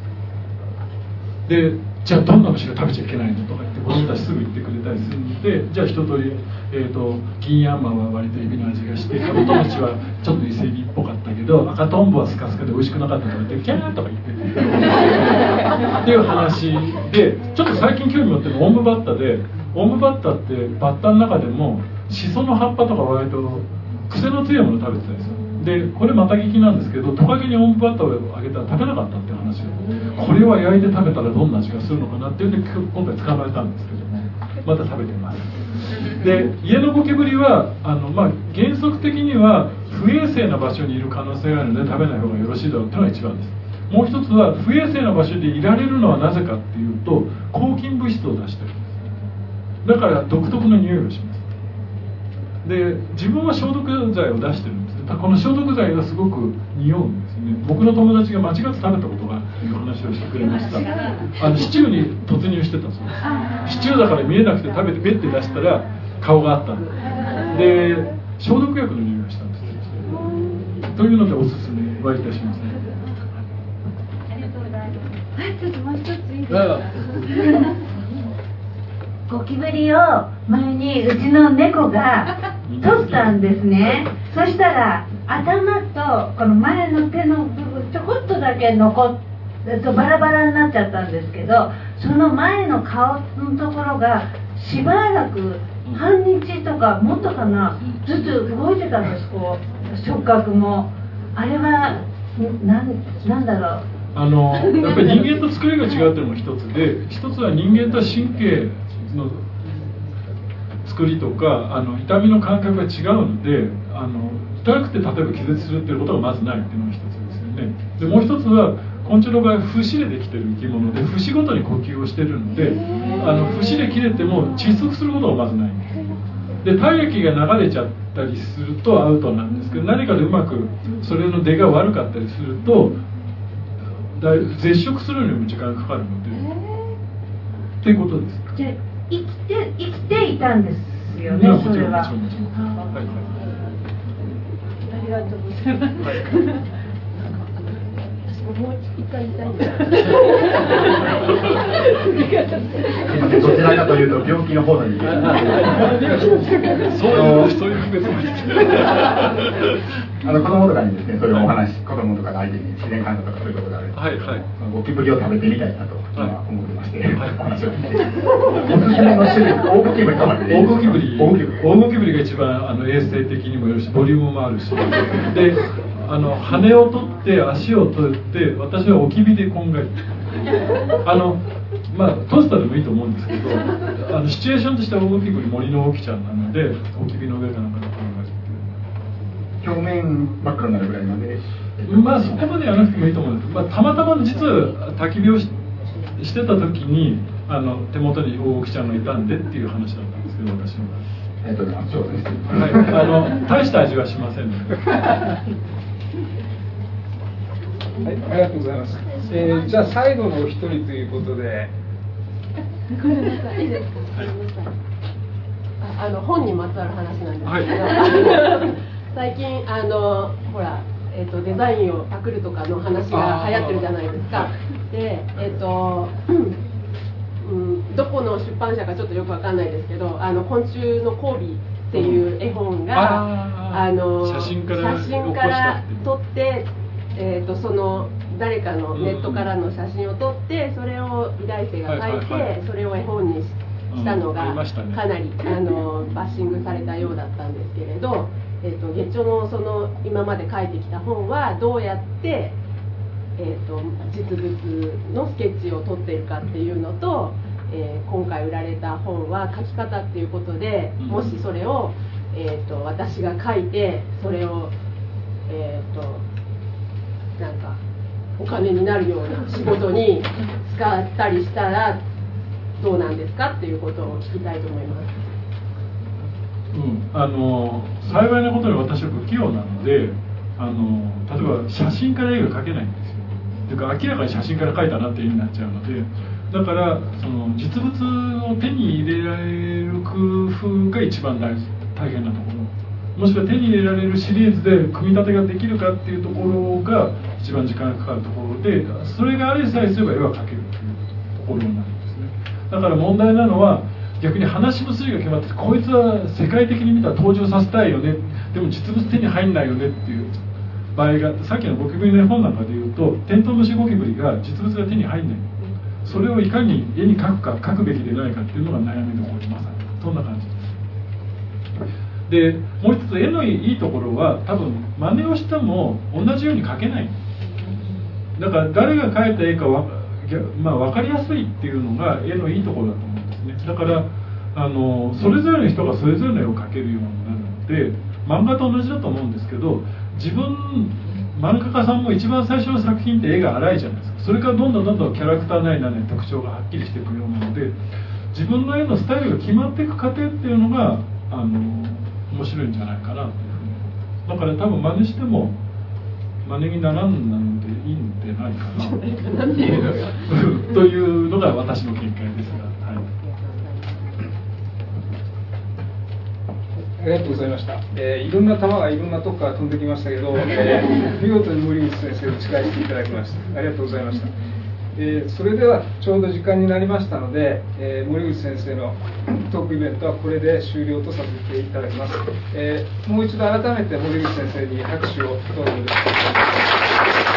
Speaker 1: でじゃあどんな虫が食べちゃいけないのとか言って子供たちすぐ言ってくれたりするので、じゃあ一通り、えーと、ギンヤンマは割とエビの味がして、カブトムシはちょっと伊勢エビっぽかったけど、赤トンボはスカスカで美味しくなかったとか言ってキャーとか言ってっていう話で、ちょっと最近興味持ってるのオウムバッタで、オウムバッタってバッタの中でもシソの葉っぱとか割と癖の強いもの食べてたんですよ。でこれまた聞きなんですけど、トカゲにオウムバッタをあげたら食べなかったっていう話が、これは焼いて食べたらどんな味がするのかなっていうんで今回捕まえたんですけども、また食べてます。で家のゴキブリはあの、まあ、原則的には不衛生な場所にいる可能性があるので食べない方がよろしいだろうっていうのが一番です。もう一つは不衛生な場所でいられるのはなぜかっていうと、抗菌物質を出してるんです。だから独特の匂いをします。で自分は消毒剤を出してるんです。この消毒剤がすごく匂うんですね。僕の友達が間違って食べたことがいう話をしてくれました。あのシチューに突入してたそうです。シチューだから見えなくて食べてベッて出したら顔があったんで、消毒薬の匂いがしたんですというのでおすすめはいたしますね。
Speaker 10: ありがとうございます。はい、ちょっともう一ついいですか。ゴキブリを前にうちの猫が取ったんですね。そしたら頭とこの前の手の部分ちょこっとだけ残っ
Speaker 5: えっと、バラバラになっちゃったんですけど、その前の顔のところがしばらく半日とかもっとかなずつ動いてたんです。こう触覚もあれはなんなんだろう、
Speaker 1: あのやっぱり人間と作りが違うっていうのも一つで、一つは人間と神経の作りとかあの痛みの感覚が違うので、あの痛くて例えば気絶するっていうことがまずないっていうのが一つですよね。でもう一つは昆虫の場合節でできてる生き物で節ごとに呼吸をしてるので、あの節で切れても窒息することがまずないんです。で体液が流れちゃったりするとアウトなんですけど、何かでうまくそれの出が悪かったりするとだい絶食するのにも時間がかかるので、っていうことです。
Speaker 5: じゃあ生きて生きていたんですよね、それは。
Speaker 1: もちろんもちろんもちろん、はいはい、
Speaker 4: ありがとうございます。
Speaker 1: はい
Speaker 4: もう一回言いたいんです。
Speaker 6: どちらかというと病気の方に。
Speaker 1: そういうそういう区別もですね。
Speaker 6: あの子供とかにですね、そういうお話、子供とかの相手に自然観察とかそういうことがある。
Speaker 1: はいはい。
Speaker 6: ゴキブリを食べてみたいなと今思ってまして、お話を聞いて。おすすめの種類、大ゴキブリとかで。
Speaker 1: 大ゴキブリ。
Speaker 6: 大ゴキブリ。
Speaker 1: 大ゴキブリが一番あの衛生的にもよるし、ボリュームもあるし。で。あの羽を取って足を取って私は置き火でこんがりあのまあトースターでもいいと思うんですけど、あのシチュエーションとしては大ゴキブリ森の大きちゃんなので置き火の上かなんかでこんがりっていう
Speaker 6: 表面真っ黒になるぐらいまで、
Speaker 1: まあそこまでやらなくてもいいと思うんですけど、まあ、たまたま実は焚き火を し, してた時にあの手元に大ゴキちゃんがいたんでっていう話だったんですけど、私の
Speaker 6: ありがとうございます。そうです。
Speaker 1: はい、あの大した味はしませんので
Speaker 3: はい、ありがとうございます。えー、じゃあ最後のお一人ということで。
Speaker 4: ごめんなさい、いいですか。すみません。あ、あの本にまつわる話なんですけど、はい、最近あのほら、えっとデザインをパクるとかの話が流行ってるじゃないですか。で、えっと、うん、どこの出版社かちょっとよくわかんないですけど、あの昆虫の交尾っていう絵本が、あ, あの
Speaker 1: 写真から
Speaker 4: 写真から撮って。えー、とその誰かのネットからの写真を撮ってそれを美大生が描いてそれを絵本にしたのがかなりあのバッシングされたようだったんですけれど、えー、と月著のその今まで書いてきた本はどうやって、えー、と実物のスケッチを撮っているかっていうのと、えー、今回売られた本は書き方っていうことでもしそれを、えー、と私が書いてそれをえっ、ー、となんかお金になるような仕事に使ったりしたらどうなんですかっていうことを聞きたいと思います。
Speaker 1: うん、あの幸いなことに私は不器用なので、あの例えば写真から絵が描けないんですよ。というか明らかに写真から描いたなって絵になっちゃうので、だからその実物を手に入れられる工夫が一番 大, 大変なところ。もしくは手に入れられるシリーズで組み立てができるかっていうところが一番時間がかかるところで、それがあれさえすれば絵は描けるというところになるんですね。だから問題なのは逆に話の筋が決まってこいつは世界的に見たら登場させたいよね、でも実物手に入んないよねっていう場合があって、さっきのゴキブリの絵本なんかでいうとテントウムシゴキブリが実物が手に入んない、それをいかに絵に描くか描くべきでないかっていうのが悩みどころで、まさにそんな感じです。でもう一つ絵のいいところは多分真似をしても同じように描けない。だから誰が描いた絵かわ、まあ、分かりやすいっていうのが絵のいいところだと思うんですね。だからあのそれぞれの人がそれぞれの絵を描けるようになるので、漫画と同じだと思うんですけど、自分漫画家さんも一番最初の作品って絵が荒いじゃないですか。それからどんどんどんどんキャラクター内なり特徴がはっきりしていくようなので、自分の絵のスタイルが決まっていく過程っていうのがあの面白いんじゃないかなというふうに。だから多分真似しても真似にならんなのでいいんでないかなというのが私の見解ですが、はい、
Speaker 3: ありがとうございました。えー、いろんな球がいろんなとこから飛んできましたけど、えー、見事に森口先生を打ち返していただきました。ありがとうございました。えー、それではちょうど時間になりましたので、えー、森口先生のトークイベントはこれで終了とさせていただきます。えー、もう一度改めて森口先生に拍手をどうぞ。